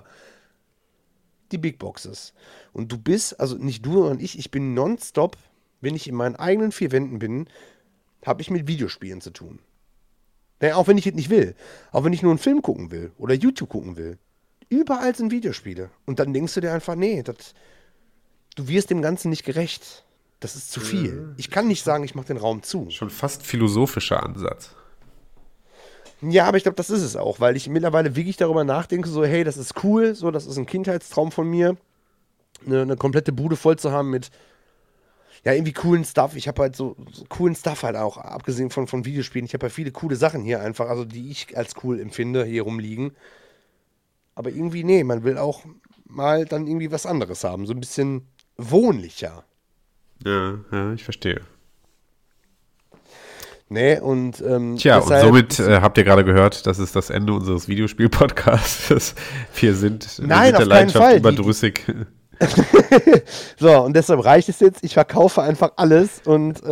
die Big Boxes. Und du bist, also nicht du und ich bin nonstop, wenn ich in meinen eigenen 4 Wänden bin, habe ich mit Videospielen zu tun. Naja, auch wenn ich es nicht will. Auch wenn ich nur einen Film gucken will oder YouTube gucken will. Überall sind Videospiele. Und dann denkst du dir einfach, nee, du wirst dem Ganzen nicht gerecht. Das ist zu viel. Ich kann nicht sagen, ich mache den Raum zu. Schon fast philosophischer Ansatz. Ja, aber ich glaube, das ist es auch, weil ich mittlerweile wirklich darüber nachdenke, so, hey, das ist cool, so, das ist ein Kindheitstraum von mir, eine komplette Bude voll zu haben mit, ja, irgendwie coolen Stuff. Ich habe halt so coolen Stuff halt auch, abgesehen von Videospielen. Ich habe ja viele coole Sachen hier einfach, also die ich als cool empfinde, hier rumliegen. Aber irgendwie, nee, man will auch mal dann irgendwie was anderes haben. So ein bisschen wohnlicher. Ja, ich verstehe. Nee, und tja, und somit habt ihr gerade gehört, das ist das Ende unseres Videospiel-Podcasts. Wir sind der Leidenschaft überdrüssig. So, und deshalb reicht es jetzt. Ich verkaufe einfach alles und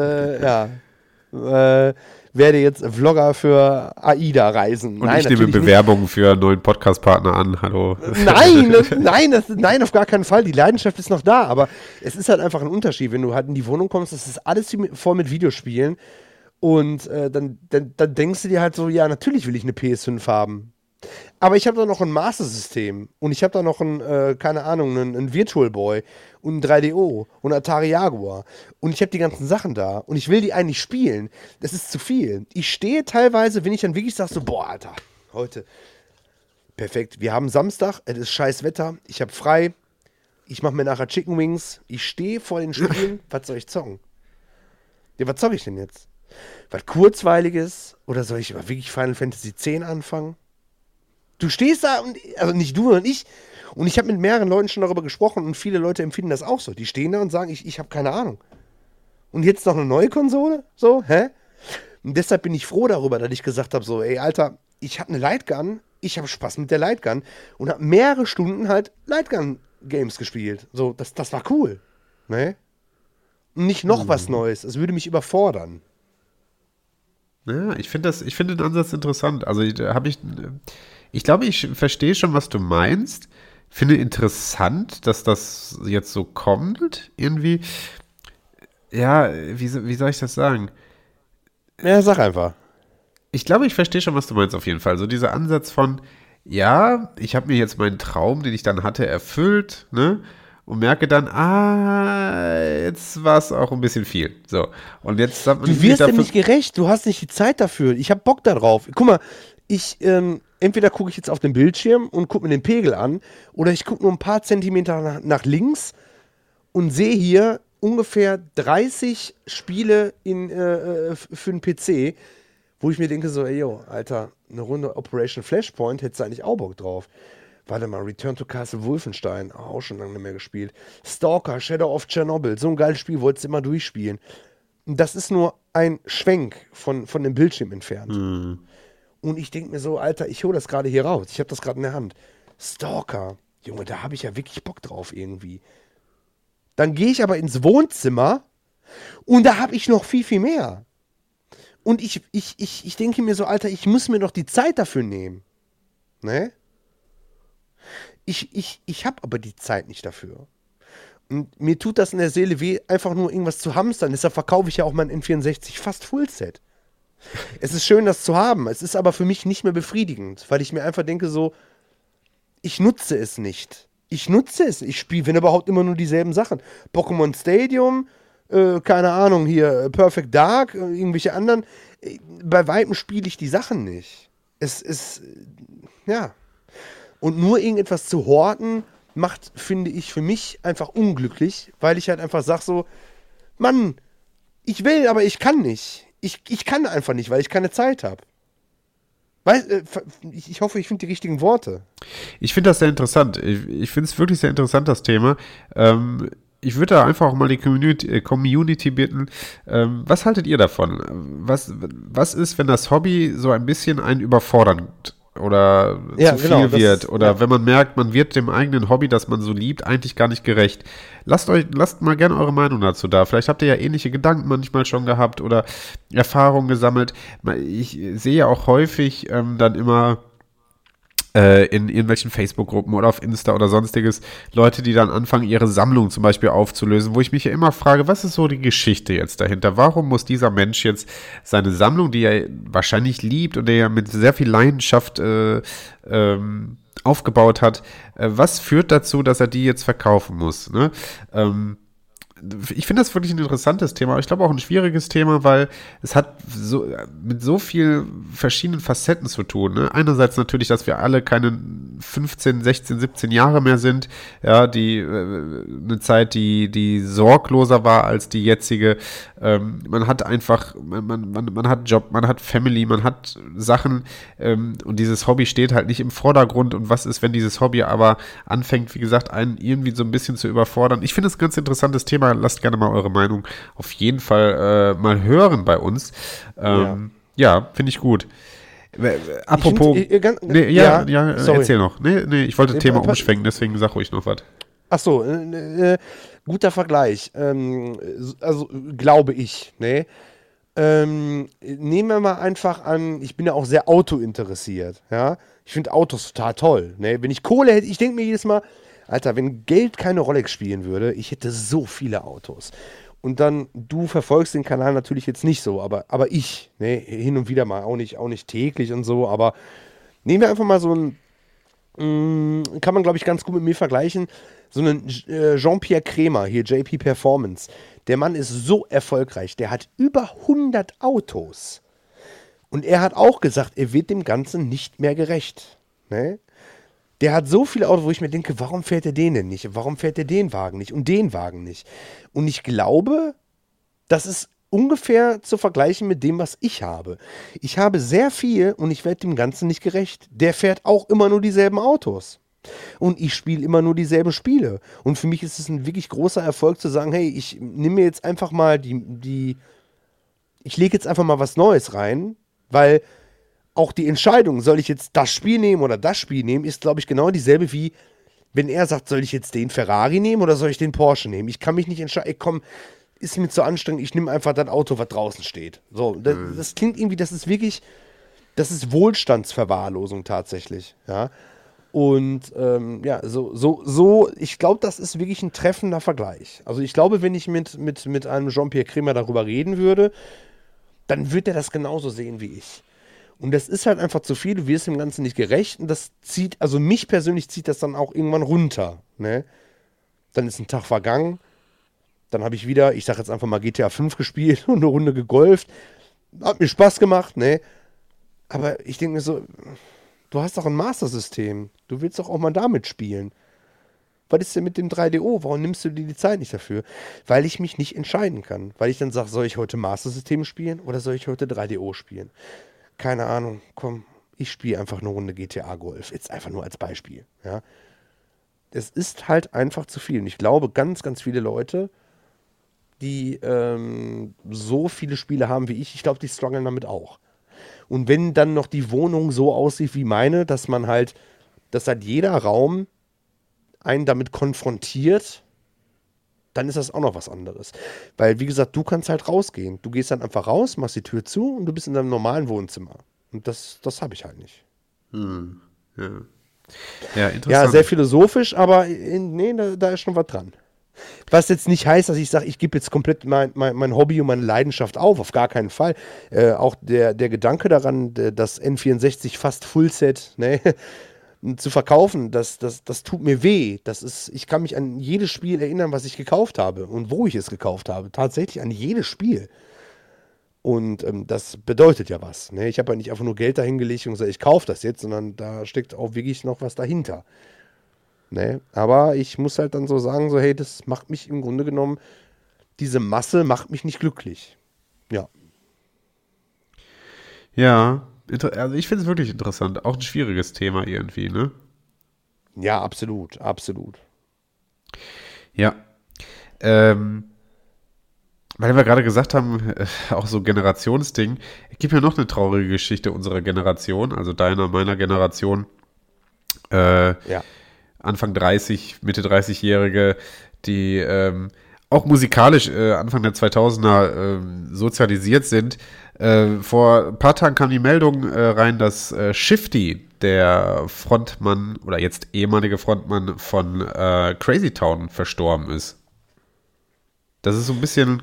werde jetzt Vlogger für AIDA reisen. Und ich nehme Bewerbungen für einen neuen Podcast-Partner an. Hallo. Nein, auf gar keinen Fall. Die Leidenschaft ist noch da, aber es ist halt einfach ein Unterschied. Wenn du halt in die Wohnung kommst, das ist alles voll mit Videospielen und dann denkst du dir halt so, ja, natürlich will ich eine PS5 haben. Aber ich habe da noch ein Master-System und ich habe da noch einen Virtual Boy und ein 3DO und Atari Jaguar und ich habe die ganzen Sachen da und ich will die eigentlich spielen. Das ist zu viel. Ich stehe teilweise, wenn ich dann wirklich sage so, boah, Alter, heute perfekt. Wir haben Samstag, es ist scheiß Wetter, ich habe frei, ich mache mir nachher Chicken Wings, ich stehe vor den Spielen, was soll ich zocken? Ja, was zocke ich denn jetzt? Was Kurzweiliges oder soll ich aber wirklich Final Fantasy X anfangen? Du stehst da, also nicht du und ich habe mit mehreren Leuten schon darüber gesprochen und viele Leute empfinden das auch so. Die stehen da und sagen, ich habe keine Ahnung. Und jetzt noch eine neue Konsole? So, hä? Und deshalb bin ich froh darüber, dass ich gesagt habe, so, ey, Alter, ich habe eine Lightgun, ich habe Spaß mit der Lightgun und habe mehrere Stunden halt Lightgun-Games gespielt. So, das war cool. Ne? Und nicht noch was Neues. Es würde mich überfordern. Ja, ich finde den Ansatz interessant. Also ich glaube, ich verstehe schon, was du meinst. Finde interessant, dass das jetzt so kommt, irgendwie. Ja, wie soll ich das sagen? Ja, sag einfach. Ich glaube, ich verstehe schon, was du meinst auf jeden Fall. So dieser Ansatz von, ja, ich habe mir jetzt meinen Traum, den ich dann hatte, erfüllt, ne? Und merke dann, jetzt war es auch ein bisschen viel. So, und jetzt sagt man Du wirst dem nicht gerecht, du hast nicht die Zeit dafür. Ich habe Bock darauf. Guck mal, entweder gucke ich jetzt auf den Bildschirm und gucke mir den Pegel an, oder ich gucke nur ein paar Zentimeter nach links und sehe hier ungefähr 30 Spiele für den PC, wo ich mir denke so, ey, yo, Alter, eine Runde Operation Flashpoint hättest du eigentlich auch Bock drauf. Warte mal, Return to Castle Wolfenstein, auch schon lange nicht mehr gespielt. Stalker, Shadow of Chernobyl, so ein geiles Spiel, wolltest du immer durchspielen. Und das ist nur ein Schwenk von dem Bildschirm entfernt. Und ich denke mir so, Alter, ich hole das gerade hier raus. Ich habe das gerade in der Hand. Stalker, Junge, da habe ich ja wirklich Bock drauf irgendwie. Dann gehe ich aber ins Wohnzimmer und da habe ich noch viel, viel mehr. Und ich denke mir so, Alter, ich muss mir doch die Zeit dafür nehmen. Ne? Ich habe aber die Zeit nicht dafür. Und mir tut das in der Seele weh, einfach nur irgendwas zu hamstern. Deshalb verkaufe ich ja auch mein N64 fast Fullset. Es ist schön, das zu haben. Es ist aber für mich nicht mehr befriedigend, weil ich mir einfach denke so, ich nutze es nicht. Ich nutze es. Ich spiele, wenn überhaupt, immer nur dieselben Sachen. Pokémon Stadium, keine Ahnung, hier Perfect Dark, irgendwelche anderen. Bei Weitem spiele ich die Sachen nicht. Es ist, ja. Und nur irgendetwas zu horten, macht, finde ich, für mich einfach unglücklich, weil ich halt einfach sage so, Mann, ich will, aber ich kann nicht. Ich kann einfach nicht, weil ich keine Zeit habe. Ich hoffe, ich finde die richtigen Worte. Ich finde das sehr interessant. Ich finde es wirklich sehr interessant, das Thema. Ich würde da einfach auch mal die Community bitten, was haltet ihr davon? Was ist, wenn das Hobby so ein bisschen einen überfordert oder zu viel wird? Oder wenn man merkt, man wird dem eigenen Hobby, das man so liebt, eigentlich gar nicht gerecht. Lasst mal gerne eure Meinung dazu da. Vielleicht habt ihr ja ähnliche Gedanken manchmal schon gehabt oder Erfahrungen gesammelt. Ich sehe ja auch häufig dann immer in irgendwelchen Facebook-Gruppen oder auf Insta oder sonstiges, Leute, die dann anfangen, ihre Sammlung zum Beispiel aufzulösen, wo ich mich ja immer frage, was ist so die Geschichte jetzt dahinter? Warum muss dieser Mensch jetzt seine Sammlung, die er wahrscheinlich liebt und der er mit sehr viel Leidenschaft aufgebaut hat, was führt dazu, dass er die jetzt verkaufen muss? Ne? Ich finde das wirklich ein interessantes Thema, aber ich glaube auch ein schwieriges Thema, weil es hat mit so vielen verschiedenen Facetten zu tun. Ne? Einerseits natürlich, dass wir alle keine 15, 16, 17 Jahre mehr sind, ja, eine Zeit, die sorgloser war als die jetzige. Man hat einfach, man hat Job, man hat Family, man hat Sachen und dieses Hobby steht halt nicht im Vordergrund. Und was ist, wenn dieses Hobby aber anfängt, wie gesagt, einen irgendwie so ein bisschen zu überfordern? Ich finde es ein ganz interessantes Thema. Lasst gerne mal eure Meinung auf jeden Fall mal hören bei uns. Ja, finde ich gut. Apropos. Erzähl noch. Nee, ich wollte das Thema umschwenken, deswegen sag ruhig noch was. Ach so, guter Vergleich. Also, glaube ich, ne? Nehmen wir mal einfach an, ich bin ja auch sehr autointeressiert, ja? Ich finde Autos total toll, ne? Wenn ich Kohle hätte, ich denke mir jedes Mal, Alter, wenn Geld keine Rolle spielen würde, ich hätte so viele Autos. Und dann, du verfolgst den Kanal natürlich jetzt nicht so, aber ich, ne, hin und wieder mal, auch nicht täglich und so, aber nehmen wir einfach mal so ein, kann man, glaube ich, ganz gut mit mir vergleichen, so einen Jean-Pierre Krämer, hier JP Performance. Der Mann ist so erfolgreich, der hat über 100 Autos. Und er hat auch gesagt, er wird dem Ganzen nicht mehr gerecht, ne? Der hat so viele Autos, wo ich mir denke, warum fährt er den denn nicht? Warum fährt er den Wagen nicht und den Wagen nicht? Und ich glaube, das ist ungefähr zu vergleichen mit dem, was ich habe. Ich habe sehr viel und ich werde dem Ganzen nicht gerecht. Der fährt auch immer nur dieselben Autos. Und ich spiele immer nur dieselben Spiele. Und für mich ist es ein wirklich großer Erfolg zu sagen, hey, ich nehme mir jetzt einfach mal ich lege jetzt einfach mal was Neues rein, weil auch die Entscheidung, soll ich jetzt das Spiel nehmen oder das Spiel nehmen, ist, glaube ich, genau dieselbe wie, wenn er sagt, soll ich jetzt den Ferrari nehmen oder soll ich den Porsche nehmen? Ich kann mich nicht entscheiden. Komm, ist mir zu anstrengend, ich nehme einfach das Auto, was draußen steht. So, das klingt irgendwie, das ist Wohlstandsverwahrlosung tatsächlich, ja. Und ja, ich glaube, das ist wirklich ein treffender Vergleich. Also ich glaube, wenn ich mit einem Jean-Pierre Kremer darüber reden würde, dann wird er das genauso sehen wie ich. Und das ist halt einfach zu viel, du wirst dem Ganzen nicht gerecht und das zieht, also mich persönlich zieht das dann auch irgendwann runter, ne? Dann ist ein Tag vergangen, dann habe ich wieder, ich sag jetzt einfach mal GTA 5 gespielt und eine Runde gegolft. Hat mir Spaß gemacht, ne? Aber ich denke mir so, du hast doch ein Master-System. Du willst doch auch mal damit spielen. Was ist denn mit dem 3DO? Warum nimmst du dir die Zeit nicht dafür? Weil ich mich nicht entscheiden kann. Weil ich dann sage, soll ich heute Master-System spielen oder soll ich heute 3DO spielen? Keine Ahnung. Komm, ich spiele einfach eine Runde GTA Golf. Jetzt einfach nur als Beispiel. Ja? Es ist halt einfach zu viel. Und ich glaube, ganz, ganz viele Leute, die so viele Spiele haben wie ich glaube, die strugglen damit auch. Und wenn dann noch die Wohnung so aussieht wie meine, dass halt jeder Raum einen damit konfrontiert, dann ist das auch noch was anderes. Weil, wie gesagt, du kannst halt rausgehen. Du gehst dann einfach raus, machst die Tür zu und du bist in deinem normalen Wohnzimmer. Und das habe ich halt nicht. Ja. Ja, interessant. Ja, sehr philosophisch, aber nee, da ist schon was dran. Was jetzt nicht heißt, dass ich sage, ich gebe jetzt komplett mein Hobby und meine Leidenschaft auf gar keinen Fall. Auch der Gedanke daran, das N64 fast Fullset, ne, zu verkaufen, das tut mir weh. Ich kann mich an jedes Spiel erinnern, was ich gekauft habe und wo ich es gekauft habe. Tatsächlich an jedes Spiel. Und das bedeutet ja was. Ne? Ich habe ja nicht einfach nur Geld dahingelegt und gesagt, ich kaufe das jetzt, sondern da steckt auch wirklich noch was dahinter. Ne? Aber ich muss halt dann so sagen, so hey, das macht mich im Grunde genommen, diese Masse macht mich nicht glücklich. Ja. Ja, also ich finde es wirklich interessant. Auch ein schwieriges Thema irgendwie, ne? Ja, absolut, absolut. Ja. Weil wir gerade gesagt haben, auch so Generationsding. Es gibt ja noch eine traurige Geschichte unserer Generation, also deiner, meiner Generation. Ja. Anfang 30, Mitte 30-Jährige, die auch musikalisch Anfang der 2000er sozialisiert sind. Vor ein paar Tagen kam die Meldung rein, dass Shifty, der Frontmann oder jetzt ehemalige Frontmann von Crazy Town, verstorben ist. Das ist so ein bisschen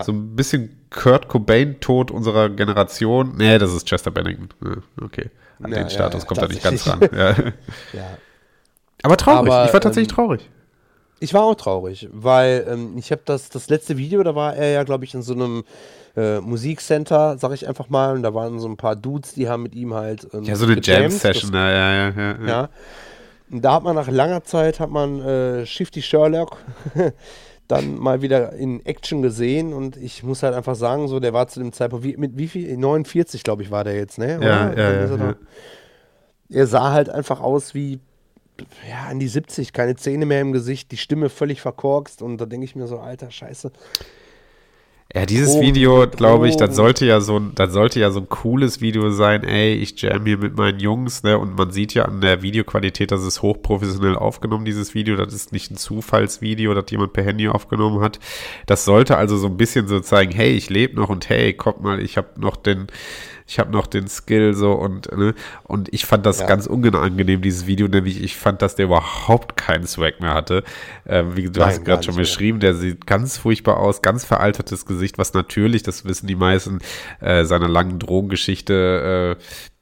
Kurt Cobain-Tod unserer Generation. Nee, das ist Chester Bennington. Ja, okay. An den Status kommt er nicht ganz ran. Ja. Ja. Aber traurig. Ich war tatsächlich traurig. Ich war auch traurig, weil ich habe das letzte Video, da war er ja, glaube ich, in so einem Musikcenter, sag ich einfach mal, und da waren so ein paar Dudes, die haben mit ihm halt ja, so eine Jam-Session, ja. Und da hat man nach langer Zeit, Shifty Sherlock dann mal wieder in Action gesehen und ich muss halt einfach sagen, so, der war zu dem Zeitpunkt, mit wie viel? 49, glaube ich, war der jetzt, ne? Ja. Er sah halt einfach aus wie an die 70, keine Zähne mehr im Gesicht, die Stimme völlig verkorkst und da denke ich mir so, alter Scheiße. Ja, dieses Video, glaube ich, das sollte ja so ein cooles Video sein, ey, ich jam hier mit meinen Jungs, ne, und man sieht ja an der Videoqualität, das ist hochprofessionell aufgenommen, dieses Video, das ist nicht ein Zufallsvideo, das jemand per Handy aufgenommen hat. Das sollte also so ein bisschen so zeigen, hey, ich lebe noch und hey, guck mal, ich habe noch den Skill so und ich fand das ganz unangenehm, dieses Video, nämlich ich fand, dass der überhaupt keinen Swag mehr hatte. Wie du hast gerade schon beschrieben, der sieht ganz furchtbar aus, ganz veraltertes Gesicht, was natürlich, das wissen die meisten, seiner langen Drogengeschichte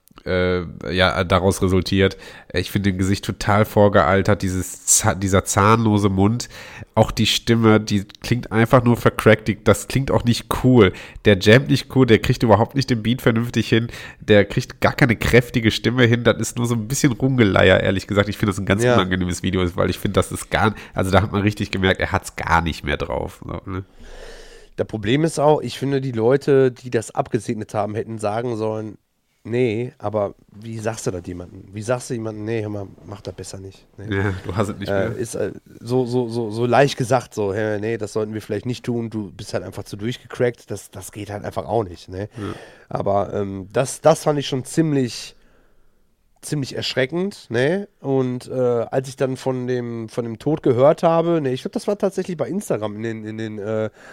daraus resultiert. Ich finde den Gesicht total vorgealtert, dieser zahnlose Mund, auch die Stimme, die klingt einfach nur vercrackt, das klingt auch nicht cool. Der jammt nicht cool, der kriegt überhaupt nicht den Beat vernünftig hin, der kriegt gar keine kräftige Stimme hin, das ist nur so ein bisschen Rumgeleier, ehrlich gesagt. Ich finde das ein ganz unangenehmes Video, weil ich finde, das ist also da hat man richtig gemerkt, er hat es gar nicht mehr drauf. So, ne? Das Problem ist auch, ich finde, die Leute, die das abgesegnet haben, hätten sagen sollen, nee, aber wie sagst du das jemandem? Wie sagst du jemandem, nee, hör mal, mach das besser nicht. Nee. Ja, du hast es nicht mehr. Ist so leicht gesagt, so, hey, nee, das sollten wir vielleicht nicht tun, du bist halt einfach zu durchgecrackt, das geht halt einfach auch nicht. Ne? Ja. Aber das fand ich schon ziemlich erschreckend, ne? Und als ich dann von dem Tod gehört habe, ne, ich glaube, das war tatsächlich bei Instagram in den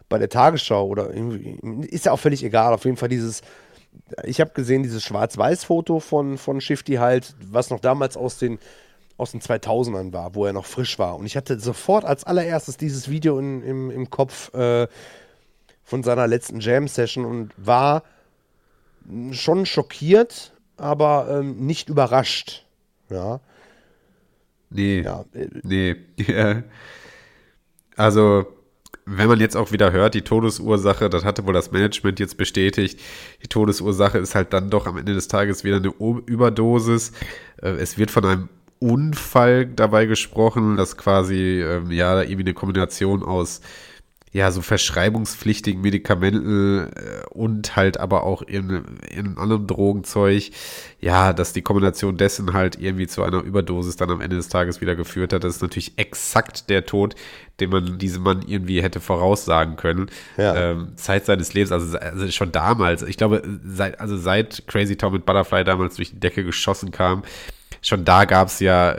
bei der Tagesschau oder irgendwie, ist ja auch völlig egal, auf jeden Fall ich habe gesehen, dieses Schwarz-Weiß-Foto von Shifty halt, was noch damals aus den 2000ern war, wo er noch frisch war. Und ich hatte sofort als allererstes dieses Video im Kopf von seiner letzten Jam-Session und war schon schockiert, aber nicht überrascht. Ja. Nee. Ja, Nee. Ja. Also, wenn man jetzt auch wieder hört, die Todesursache, das hatte wohl das Management jetzt bestätigt, die Todesursache ist halt dann doch am Ende des Tages wieder eine Überdosis. Es wird von einem Unfall dabei gesprochen, das quasi, ja, irgendwie eine Kombination aus, ja, so verschreibungspflichtigen Medikamenten und halt aber auch in anderem Drogenzeug, ja, dass die Kombination dessen halt irgendwie zu einer Überdosis dann am Ende des Tages wieder geführt hat. Das ist natürlich exakt der Tod, den man diesem Mann irgendwie hätte voraussagen können. Ja. Zeit seines Lebens, also schon damals, ich glaube, seit Crazy Town mit Butterfly damals durch die Decke geschossen kam, schon da gab es ja,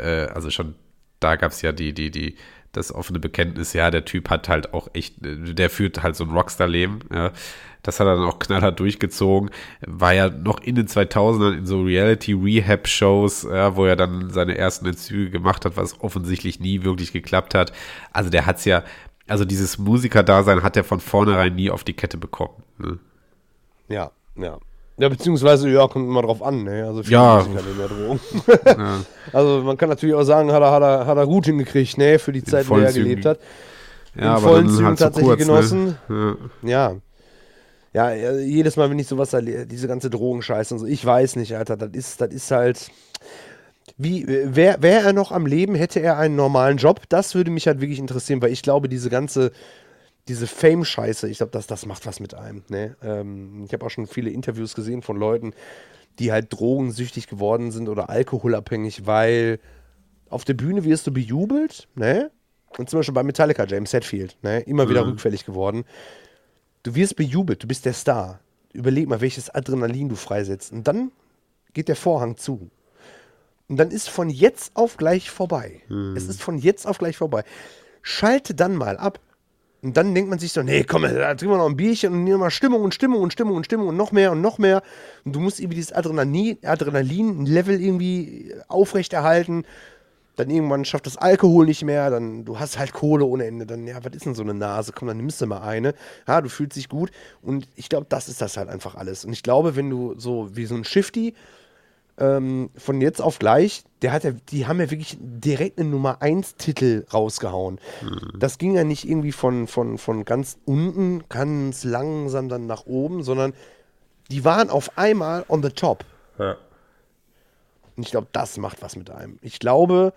das offene Bekenntnis, ja, der Typ hat halt auch echt, der führt halt so ein Rockstar-Leben, ja. Das hat er dann auch knallhart durchgezogen. War ja noch in den 2000ern in so Reality-Rehab-Shows, ja, wo er dann seine ersten Entzüge gemacht hat, was offensichtlich nie wirklich geklappt hat. Also der hat's ja, also dieses Musiker-Dasein hat er von vornherein nie auf die Kette bekommen. Ne? Ja, ja. Ja, beziehungsweise, ja, kommt immer drauf an, ne? Also viele Ja. Musiker nehmen ja Drogen. Ja. Also man kann natürlich auch sagen, hat er gut hingekriegt, ne? Für die Zeit, in der er vollen gelebt Zügen. hat. Ja, In aber vollen dann Zügen halt zu tatsächlich kurz, genossen. Ne? Ja. Ja, jedes Mal, wenn ich sowas erlebe, diese ganze Drogenscheiße und so, ich weiß nicht, Alter, das ist halt. Wäre er noch am Leben, hätte er einen normalen Job? Das würde mich halt wirklich interessieren, weil ich glaube, diese Fame-Scheiße, ich glaube, das macht was mit einem. Ne? Ich habe auch schon viele Interviews gesehen von Leuten, die halt drogensüchtig geworden sind oder alkoholabhängig, weil auf der Bühne wirst du bejubelt, ne? Und zum Beispiel bei Metallica, James Hetfield, ne? Immer wieder rückfällig geworden. Du wirst bejubelt, du bist der Star. Überleg mal, welches Adrenalin du freisetzt. Und dann geht der Vorhang zu. Und dann ist von jetzt auf gleich vorbei. Es ist von jetzt auf gleich vorbei. Schalte dann mal ab. Und dann denkt man sich so, nee, komm, da trinken wir noch ein Bierchen und nehmen mal Stimmung und Stimmung und Stimmung und Stimmung und noch mehr und noch mehr. Und du musst irgendwie dieses Adrenalin-Level irgendwie aufrechterhalten. Dann irgendwann schafft das Alkohol nicht mehr, dann du hast halt Kohle ohne Ende. Dann, ja, was ist denn so eine Nase? Komm, dann nimmst du mal eine. Ja, du fühlst dich gut. Und ich glaube, das ist das halt einfach alles. Und ich glaube, wenn du so wie so ein Shifty von jetzt auf gleich, die haben ja wirklich direkt einen Nummer 1 Titel rausgehauen. Das ging ja nicht irgendwie von ganz unten, ganz langsam dann nach oben, sondern die waren auf einmal on the top. Ja. Und ich glaube, das macht was mit einem. Ich glaube,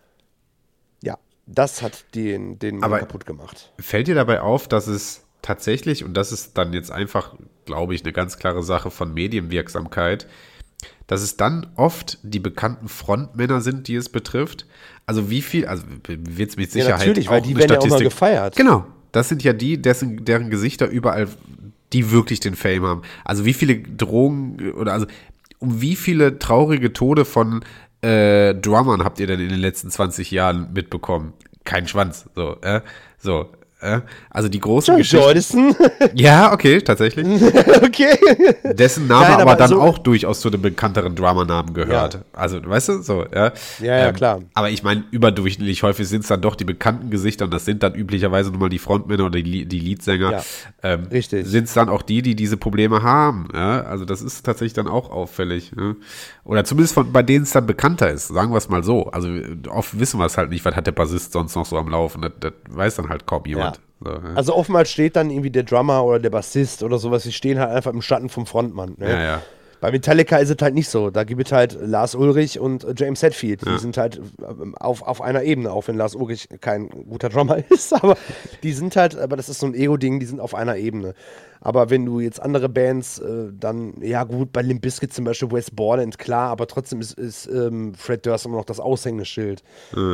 ja, das hat den Mann Aber kaputt gemacht. fällt dir dabei auf, dass es tatsächlich, und das ist dann jetzt einfach, glaube ich, eine ganz klare Sache von Medienwirksamkeit, dass es dann oft die bekannten Frontmänner sind, die es betrifft. Also wie viel, also wird es mit Sicherheit natürlich, weil auch die eine werden ja auch mal Statistik. gefeiert. Genau, das sind ja die, deren Gesichter überall, die wirklich den Fame haben. Also wie viele Drogen, oder also um wie viele traurige Tode von Drummern habt ihr denn in den letzten 20 Jahren mitbekommen? Kein Schwanz, so. Also die großen Joe Jordison. Ja, okay, tatsächlich. Okay. Dessen Name Nein, aber dann so- auch durchaus zu den bekannteren Drummernamen gehört. Ja. Also, weißt du, so, ja. Ja, klar. Aber ich meine, überdurchschnittlich häufig sind es dann doch die bekannten Gesichter und das sind dann üblicherweise nun mal die Frontmänner oder die Leadsänger. Ja, richtig. Sind es dann auch die diese Probleme haben. Ja? Also das ist tatsächlich dann auch auffällig. Ne? Oder zumindest bei denen es dann bekannter ist, sagen wir es mal so. Also oft wissen wir es halt nicht, was hat der Bassist sonst noch so am Laufen. Das weiß dann halt kaum jemand. Ja. So, ja. Also oftmals steht dann irgendwie der Drummer oder der Bassist oder sowas, die stehen halt einfach im Schatten vom Frontmann. Ne? Ja. Bei Metallica ist es halt nicht so. Da gibt es halt Lars Ulrich und James Hetfield. Die sind halt auf einer Ebene, auch wenn Lars Ulrich kein guter Drummer ist, aber die sind halt, aber das ist so ein Ego-Ding, die sind auf einer Ebene. Aber wenn du jetzt andere Bands, dann, ja gut, bei Limp Bizkit zum Beispiel Wes Borland, klar, aber trotzdem ist Fred Durst immer noch das Aushängeschild.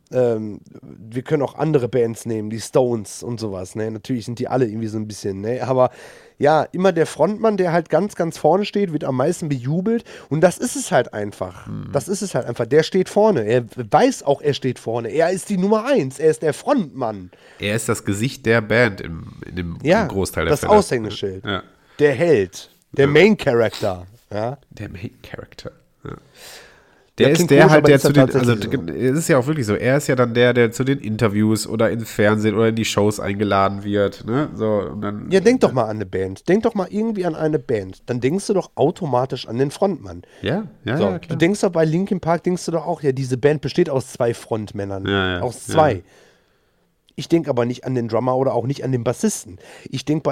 wir können auch andere Bands nehmen, die Stones und sowas, ne? Natürlich sind die alle irgendwie so ein bisschen, ne? Aber ja, immer der Frontmann, der halt ganz, ganz vorne steht, wird am meisten bejubelt und das ist es halt einfach. Das ist es halt einfach. Der steht vorne. Er weiß auch, er steht vorne. Er ist die Nummer 1. Er ist der Frontmann. Er ist das Gesicht der Band im Großteil der das Fälle. Aushängeschild. Ja. Der Held. Der Main Character. Ja? Der Main Character. Ja. Ja, Der ist klingt der komisch, halt, aber der ist ja zu den, tatsächlich also es ist ja auch wirklich so, er ist ja dann der zu den Interviews oder ins Fernsehen oder in die Shows eingeladen wird, ne? So, und dann, Ja, denk doch mal an eine Band. Denk doch mal irgendwie an eine Band. Dann denkst du doch automatisch an den Frontmann. ja, So, klar. du denkst doch bei Linkin Park, denkst du doch auch, ja, diese Band besteht aus 2 Frontmännern. Ja, Aus 2. ja. Ich denke aber nicht an den Drummer oder auch nicht an den Bassisten. Ich denke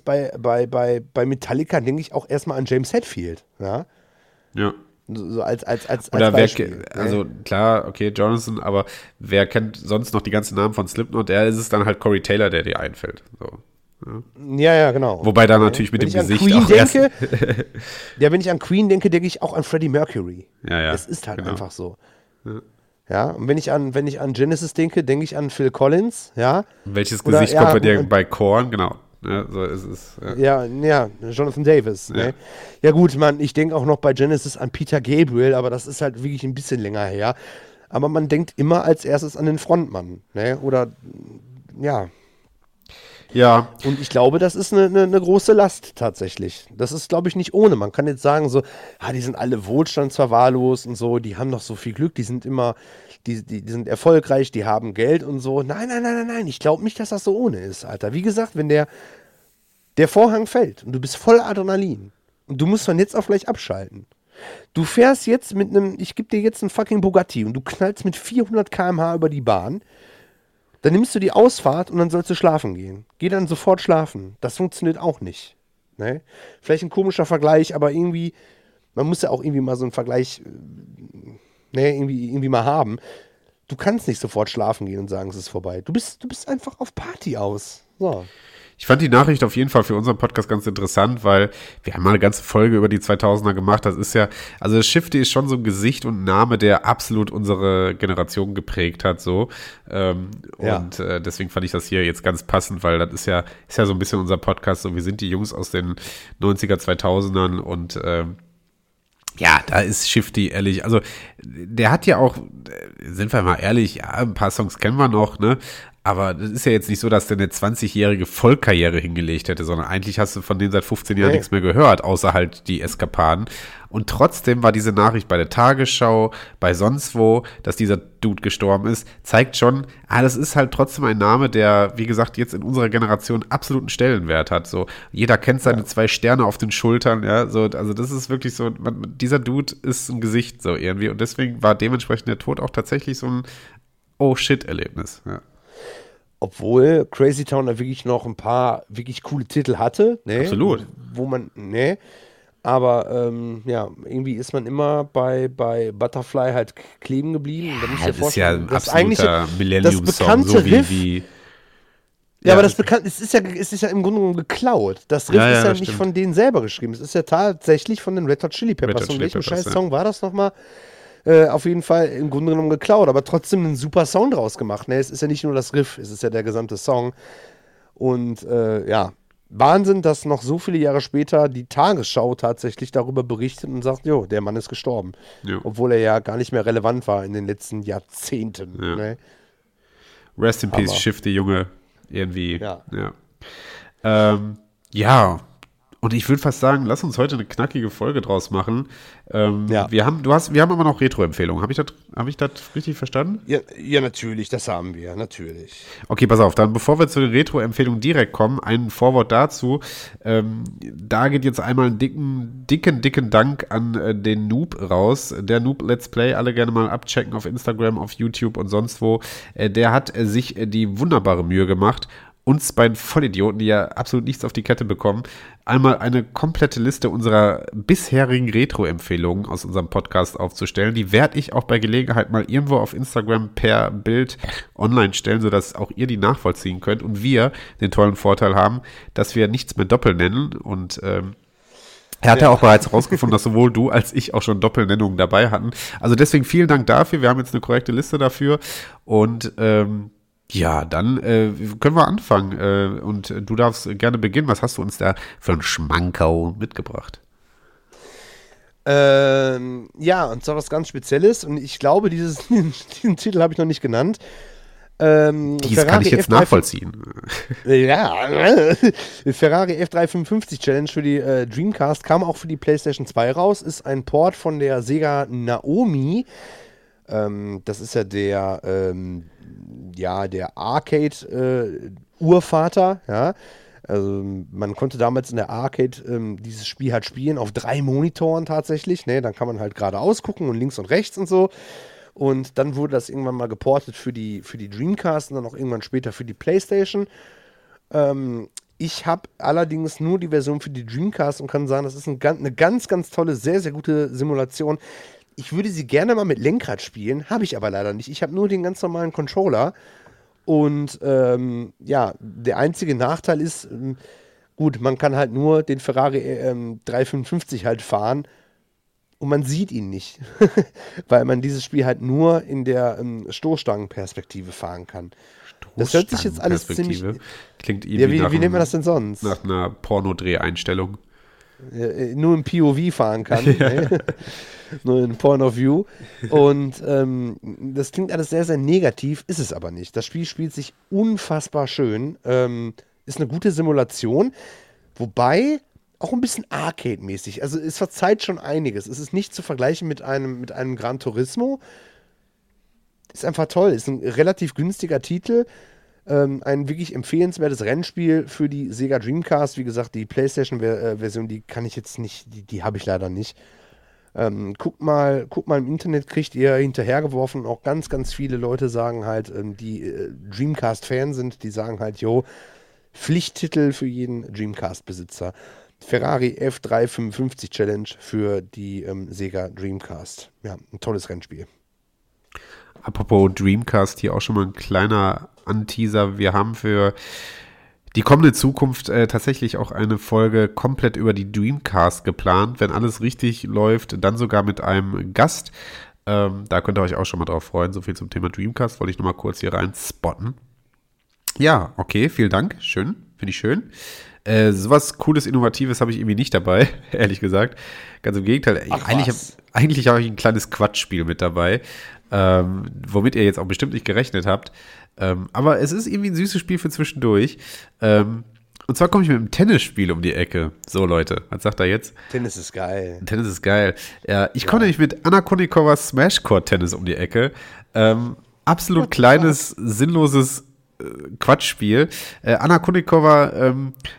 bei Metallica denke ich auch erstmal an James Hetfield. Ja? Ja. So als Oder Beispiel. also klar, okay, Jonathan, aber wer kennt sonst noch die ganzen Namen von Slipknot? Der ist es dann halt Corey Taylor, der dir einfällt. So. Ja, genau. Wobei da natürlich mit Wenn dem ich an Gesicht Queen auch denke, wenn ich an Queen denke, denke ich auch an Freddie Mercury. Ja, Es ist halt genau. einfach so. Ja, und wenn ich an Genesis denke, denke ich an Phil Collins, ja. Welches Oder, Gesicht ja, kommt bei dir und- bei Korn? Genau. Ja, so ist es. Ja. Ja, Jonathan Davis. Ja. Ne? Ja gut, man, ich denke auch noch bei Genesis an Peter Gabriel, aber das ist halt wirklich ein bisschen länger her. Aber man denkt immer als erstes an den Frontmann. Ne? Oder, ja. Ja, Und ich glaube, das ist eine große Last tatsächlich. Das ist, glaube ich, nicht ohne. Man kann jetzt sagen so, die sind alle wohlstandsverwahrlost und so, die haben noch so viel Glück, die sind immer, die sind erfolgreich, die haben Geld und so. Nein. Ich glaube nicht, dass das so ohne ist, Alter. Wie gesagt, wenn der Vorhang fällt und du bist voll Adrenalin und du musst von jetzt auf gleich abschalten. Du fährst jetzt mit ich gebe dir jetzt einen fucking Bugatti und du knallst mit 400 km/h über die Bahn. Dann nimmst du die Ausfahrt und dann sollst du schlafen gehen. Geh dann sofort schlafen. Das funktioniert auch nicht. Ne? Vielleicht ein komischer Vergleich, aber irgendwie, man muss ja auch irgendwie mal so einen Vergleich irgendwie mal haben. Du kannst nicht sofort schlafen gehen und sagen, es ist vorbei. Du bist einfach auf Party aus. So. ich fand die Nachricht auf jeden Fall für unseren Podcast ganz interessant, weil wir haben mal eine ganze Folge über die 2000er gemacht. Das ist ja, also das Shifty ist schon so ein Gesicht und ein Name, der absolut unsere Generation geprägt hat, so. Und deswegen fand ich das hier jetzt ganz passend, weil das ist ja so ein bisschen unser Podcast, so wir sind die Jungs aus den 90er, 2000ern und ja, da ist Shifty ehrlich, also der hat ja auch, sind wir mal ehrlich, ja, ein paar Songs kennen wir noch, ne? Aber das ist ja jetzt nicht so, dass der eine 20-jährige Vollkarriere hingelegt hätte, sondern eigentlich hast du von denen seit 15 Jahren nichts mehr gehört, außer halt die Eskapaden. Und trotzdem war diese Nachricht bei der Tagesschau, bei sonst wo, dass dieser Dude gestorben ist, zeigt schon, das ist halt trotzdem ein Name, der, wie gesagt, jetzt in unserer Generation absoluten Stellenwert hat. So, jeder kennt seine 2 Sterne auf den Schultern, ja, so, also das ist wirklich so, dieser Dude ist ein Gesicht so irgendwie und deswegen war dementsprechend der Tod auch tatsächlich so ein Oh-Shit-Erlebnis, ja. Obwohl Crazy Town da wirklich noch ein paar wirklich coole Titel hatte. Ne? Absolut. Wo man, ne? Aber irgendwie ist man immer bei Butterfly halt kleben geblieben. Und da musst du dir Das ist ja vorstellen, ein das absoluter Millennium-Song, bekannte so Riff, wie Ja, aber es ist ja im Grunde genommen geklaut. Das Riff ist ja das nicht stimmt. von denen selber geschrieben. Es ist ja tatsächlich von den Red Hot Chili Peppers. Red Hot Von Chili welchem Peppers, scheiß Song war das nochmal? Auf jeden Fall im Grunde genommen geklaut, aber trotzdem einen super Sound draus gemacht. Ne? Es ist ja nicht nur das Riff, es ist ja der gesamte Song. Und Wahnsinn, dass noch so viele Jahre später die Tagesschau tatsächlich darüber berichtet und sagt, jo, der Mann ist gestorben. Jo. Obwohl er ja gar nicht mehr relevant war in den letzten Jahrzehnten. Ja. Ne? Rest in Peace, Aber- Shifty Junge, irgendwie. Ja. Ja, und ich würde fast sagen, lass uns heute eine knackige Folge draus machen. Ja. Wir haben aber noch Retro-Empfehlungen. Hab ich das richtig verstanden? Ja, natürlich, das haben wir, natürlich. Okay, pass auf, dann bevor wir zu den Retro-Empfehlungen direkt kommen, ein Vorwort dazu. Da geht jetzt einmal einen dicken Dank an den Noob raus. Der Noob Let's Play, alle gerne mal abchecken auf Instagram, auf YouTube und sonst wo. Der hat sich die wunderbare Mühe gemacht, uns beiden Vollidioten, die ja absolut nichts auf die Kette bekommen, einmal eine komplette Liste unserer bisherigen Retro-Empfehlungen aus unserem Podcast aufzustellen. Die werde ich auch bei Gelegenheit mal irgendwo auf Instagram per Bild online stellen, sodass auch ihr die nachvollziehen könnt und wir den tollen Vorteil haben, dass wir nichts mehr doppelt nennen und Er hatte auch bereits herausgefunden, dass sowohl du als ich auch schon Doppelnennungen dabei hatten. Also deswegen vielen Dank dafür. Wir haben jetzt eine korrekte Liste dafür. Und ja, dann können wir anfangen. Und du darfst gerne beginnen. Was hast du uns da für einen Schmankerl mitgebracht? Ja, und zwar was ganz Spezielles. Und ich glaube, diesen Titel habe ich noch nicht genannt. Dies kann ich jetzt nachvollziehen. Ja, Ferrari F355 Challenge für die Dreamcast kam auch für die PlayStation 2 raus. Ist ein Port von der Sega Naomi. Das ist ja der Arcade-Urvater. Ja. Also man konnte damals in der Arcade dieses Spiel halt spielen auf 3 Monitoren tatsächlich. Ne? Dann kann man halt geradeaus gucken und links und rechts und so. Und dann wurde das irgendwann mal geportet für die Dreamcast und dann auch irgendwann später für die PlayStation. Ich habe allerdings nur die Version für die Dreamcast und kann sagen, das ist eine ganz, ganz tolle, sehr, sehr gute Simulation. Ich würde sie gerne mal mit Lenkrad spielen, habe ich aber leider nicht. Ich habe nur den ganz normalen Controller. Und der einzige Nachteil ist, gut, man kann halt nur den Ferrari 355 halt fahren. Und man sieht ihn nicht, weil man dieses Spiel halt nur in der Stoßstangenperspektive fahren kann. Das hört sich jetzt alles ziemlich... Klingt irgendwie wie nennt man das denn sonst? Nach einer Pornodreheinstellung. Nur im POV fahren kann. Ne? Nur in Point of View. Und das klingt alles sehr, sehr negativ, ist es aber nicht. Das Spiel spielt sich unfassbar schön. Ist eine gute Simulation, wobei... auch ein bisschen Arcade-mäßig. Also es verzeiht schon einiges. Es ist nicht zu vergleichen mit einem Gran Turismo. Ist einfach toll. Ist ein relativ günstiger Titel. Ein wirklich empfehlenswertes Rennspiel für die Sega Dreamcast. Wie gesagt, die PlayStation-Version, die kann ich jetzt nicht, die habe ich leider nicht. Guckt mal im Internet, kriegt ihr hinterhergeworfen. Auch ganz, ganz viele Leute sagen halt, die Dreamcast-Fan sind, die sagen halt, jo, Pflichttitel für jeden Dreamcast-Besitzer. Ferrari F355 Challenge für die Sega Dreamcast. Ja, ein tolles Rennspiel. Apropos Dreamcast, hier auch schon mal ein kleiner Anteaser. Wir haben für die kommende Zukunft tatsächlich auch eine Folge komplett über die Dreamcast geplant. Wenn alles richtig läuft, dann sogar mit einem Gast. Da könnt ihr euch auch schon mal drauf freuen. So viel zum Thema Dreamcast. Wollte ich nochmal kurz hier rein spotten. Ja, okay, vielen Dank. Schön, finde ich schön. Sowas Cooles, Innovatives habe ich irgendwie nicht dabei, ehrlich gesagt. Ganz im Gegenteil. Eigentlich habe ich ein kleines Quatschspiel mit dabei, womit ihr jetzt auch bestimmt nicht gerechnet habt. Aber es ist irgendwie ein süßes Spiel für zwischendurch. Und zwar komme ich mit einem Tennisspiel um die Ecke. So, Leute, was sagt er jetzt? Tennis ist geil. Tennis ist geil. Ja, ich komme nämlich mit Anna Kournikovas Smash Court Tennis um die Ecke. Absolut kleines, sinnloses Quatschspiel. Anna Kournikova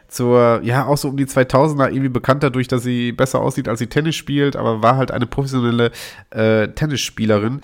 auch so um die 2000er irgendwie bekannt dadurch, dass sie besser aussieht, als sie Tennis spielt, aber war halt eine professionelle Tennisspielerin.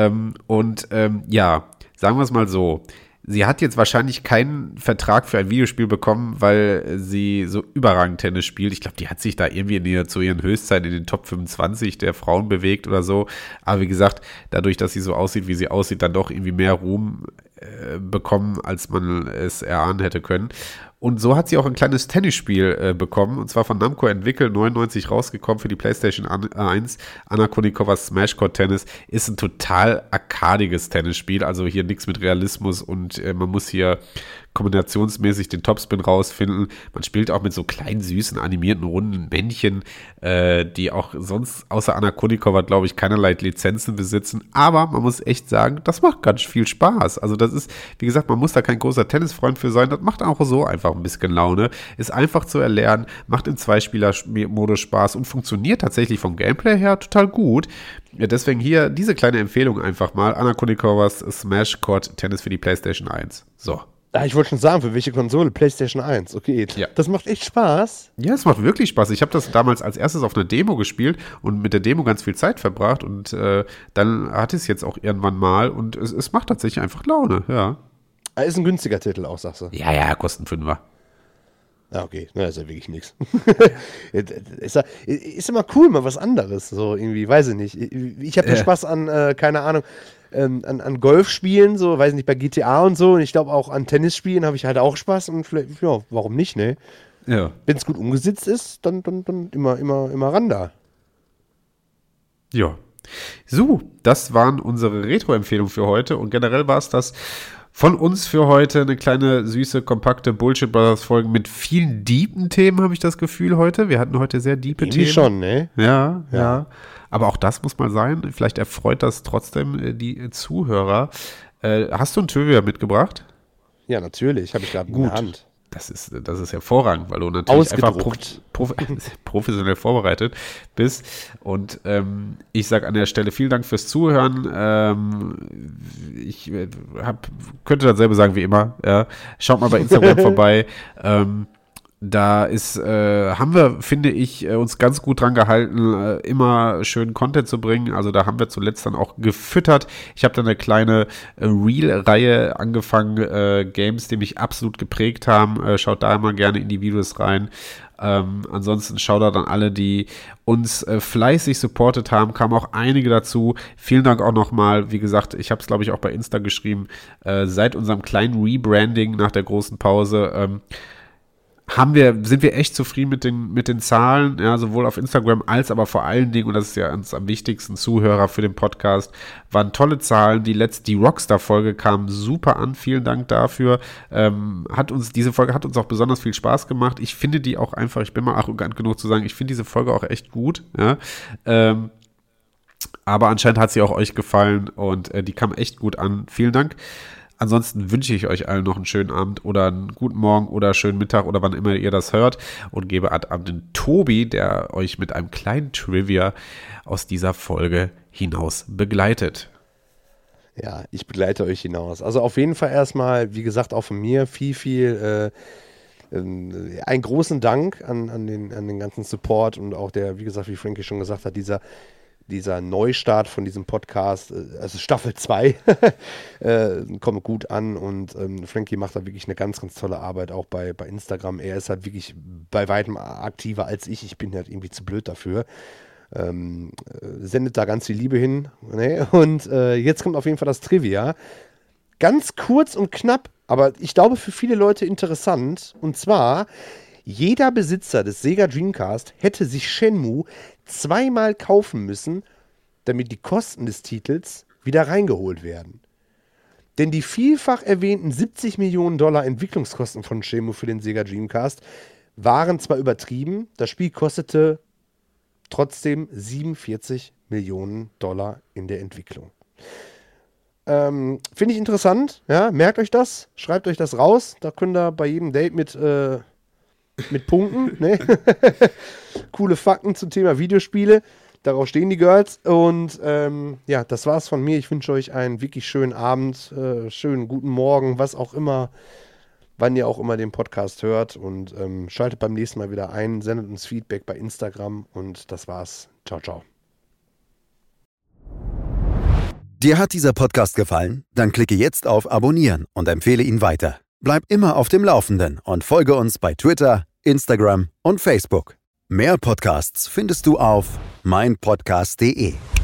Sagen wir es mal so. Sie hat jetzt wahrscheinlich keinen Vertrag für ein Videospiel bekommen, weil sie so überragend Tennis spielt. Ich glaube, die hat sich da irgendwie zu ihren Höchstzeiten in den Top 25 der Frauen bewegt oder so. Aber wie gesagt, dadurch, dass sie so aussieht, wie sie aussieht, dann doch irgendwie mehr Ruhm bekommen, als man es erahnen hätte können. Und so hat sie auch ein kleines Tennisspiel bekommen, und zwar von Namco entwickelt, 99 rausgekommen für die PlayStation 1. Anna Kournikovas Smash Court Tennis ist ein total arkadiges Tennisspiel, also hier nichts mit Realismus und man muss hier kombinationsmäßig den Topspin rausfinden. Man spielt auch mit so kleinen, süßen, animierten, runden Männchen, die auch sonst außer Anna Kournikova, glaube ich, keinerlei Lizenzen besitzen. Aber man muss echt sagen, das macht ganz viel Spaß. Also das ist, wie gesagt, man muss da kein großer Tennisfreund für sein. Das macht auch so einfach ein bisschen Laune. Ist einfach zu erlernen, macht im Zweispieler-Modus Spaß und funktioniert tatsächlich vom Gameplay her total gut. Ja, deswegen hier diese kleine Empfehlung einfach mal. Anna Kournikovas Smash Court Tennis für die PlayStation 1. So. Ich wollte schon sagen, für welche Konsole? PlayStation 1, okay. Ja. Das macht echt Spaß. Ja, es macht wirklich Spaß. Ich habe das damals als erstes auf einer Demo gespielt und mit der Demo ganz viel Zeit verbracht und dann hatte ich es jetzt auch irgendwann mal und es macht tatsächlich einfach Laune, ja. Ist ein günstiger Titel auch, sagst du? Ja, kostet 5er. Ja, okay, na, ist ja wirklich nichts. Ist immer cool, mal was anderes, so irgendwie, weiß ich nicht. Ich habe ja Spaß an, keine Ahnung, an Golfspielen, so, weiß nicht, bei GTA und so. Und ich glaube auch an Tennisspielen habe ich halt auch Spaß und vielleicht, ja, warum nicht, ne? Ja. Wenn es gut umgesetzt ist, dann immer ran da. Ja. So, das waren unsere Retro-Empfehlungen für heute und generell war es das von uns für heute. Eine kleine, süße, kompakte Bullshit Brothers-Folge mit vielen deepen Themen, habe ich das Gefühl heute. Wir hatten heute sehr diepe Irgendwie Themen. schon, ne? Ja. Aber auch das muss mal sein. Vielleicht erfreut das trotzdem die Zuhörer. Hast du ein Trivia mitgebracht? Ja, natürlich. Habe ich gerade in der Hand. Das ist hervorragend, weil du natürlich einfach professionell vorbereitet bist. Und ich sage an der Stelle vielen Dank fürs Zuhören. Ich könnte dasselbe sagen wie immer. Ja. Schaut mal bei Instagram vorbei. Da haben wir, finde ich, uns ganz gut dran gehalten, immer schönen Content zu bringen. Also da haben wir zuletzt dann auch gefüttert. Ich habe dann eine kleine Reel-Reihe angefangen, Games, die mich absolut geprägt haben. Schaut da immer gerne in die Videos rein. Ansonsten schaut da dann alle, die uns fleißig supportet haben, kamen auch einige dazu. Vielen Dank auch nochmal. Wie gesagt, ich habe es, glaube ich, auch bei Insta geschrieben. Seit unserem kleinen Rebranding nach der großen Pause sind wir echt zufrieden mit den Zahlen, ja, sowohl auf Instagram als aber vor allen Dingen, und das ist ja uns am wichtigsten, Zuhörer für den Podcast, waren tolle Zahlen. Die Rockstar-Folge kam super an, vielen Dank dafür. Diese Folge hat uns auch besonders viel Spaß gemacht. Ich finde die auch einfach, ich bin mal arrogant genug zu sagen, ich finde diese Folge auch echt gut, ja. Aber anscheinend hat sie auch euch gefallen und die kam echt gut an. Vielen Dank. Ansonsten wünsche ich euch allen noch einen schönen Abend oder einen guten Morgen oder schönen Mittag oder wann immer ihr das hört und gebe an den Tobi, der euch mit einem kleinen Trivia aus dieser Folge hinaus begleitet. Ja, ich begleite euch hinaus. Also auf jeden Fall erstmal, wie gesagt, auch von mir viel einen großen Dank an den ganzen Support und auch der, wie gesagt, wie Frankie schon gesagt hat, dieser Neustart von diesem Podcast, also Staffel 2, kommt gut an und Frankie macht da wirklich eine ganz, ganz tolle Arbeit, auch bei Instagram. Er ist halt wirklich bei weitem aktiver als ich. Ich bin halt irgendwie zu blöd dafür. Sendet da ganz viel Liebe hin. Ne? Und jetzt kommt auf jeden Fall das Trivia. Ganz kurz und knapp, aber ich glaube für viele Leute interessant. Und zwar, jeder Besitzer des Sega Dreamcast hätte sich Shenmue 2-mal kaufen müssen, damit die Kosten des Titels wieder reingeholt werden. Denn die vielfach erwähnten $70 Millionen Entwicklungskosten von Shenmue für den Sega Dreamcast waren zwar übertrieben, das Spiel kostete trotzdem $47 Millionen in der Entwicklung. Finde ich interessant, ja, merkt euch das, schreibt euch das raus, da könnt ihr bei jedem Date mit Punkten, ne? Coole Fakten zum Thema Videospiele. Darauf stehen die Girls. Und ja, das war's von mir. Ich wünsche euch einen wirklich schönen Abend, schönen guten Morgen, was auch immer, wann ihr auch immer den Podcast hört. Und schaltet beim nächsten Mal wieder ein, sendet uns Feedback bei Instagram. Und das war's. Ciao, ciao. Dir hat dieser Podcast gefallen? Dann klicke jetzt auf Abonnieren und empfehle ihn weiter. Bleib immer auf dem Laufenden und folge uns bei Twitter, Instagram und Facebook. Mehr Podcasts findest du auf meinpodcast.de.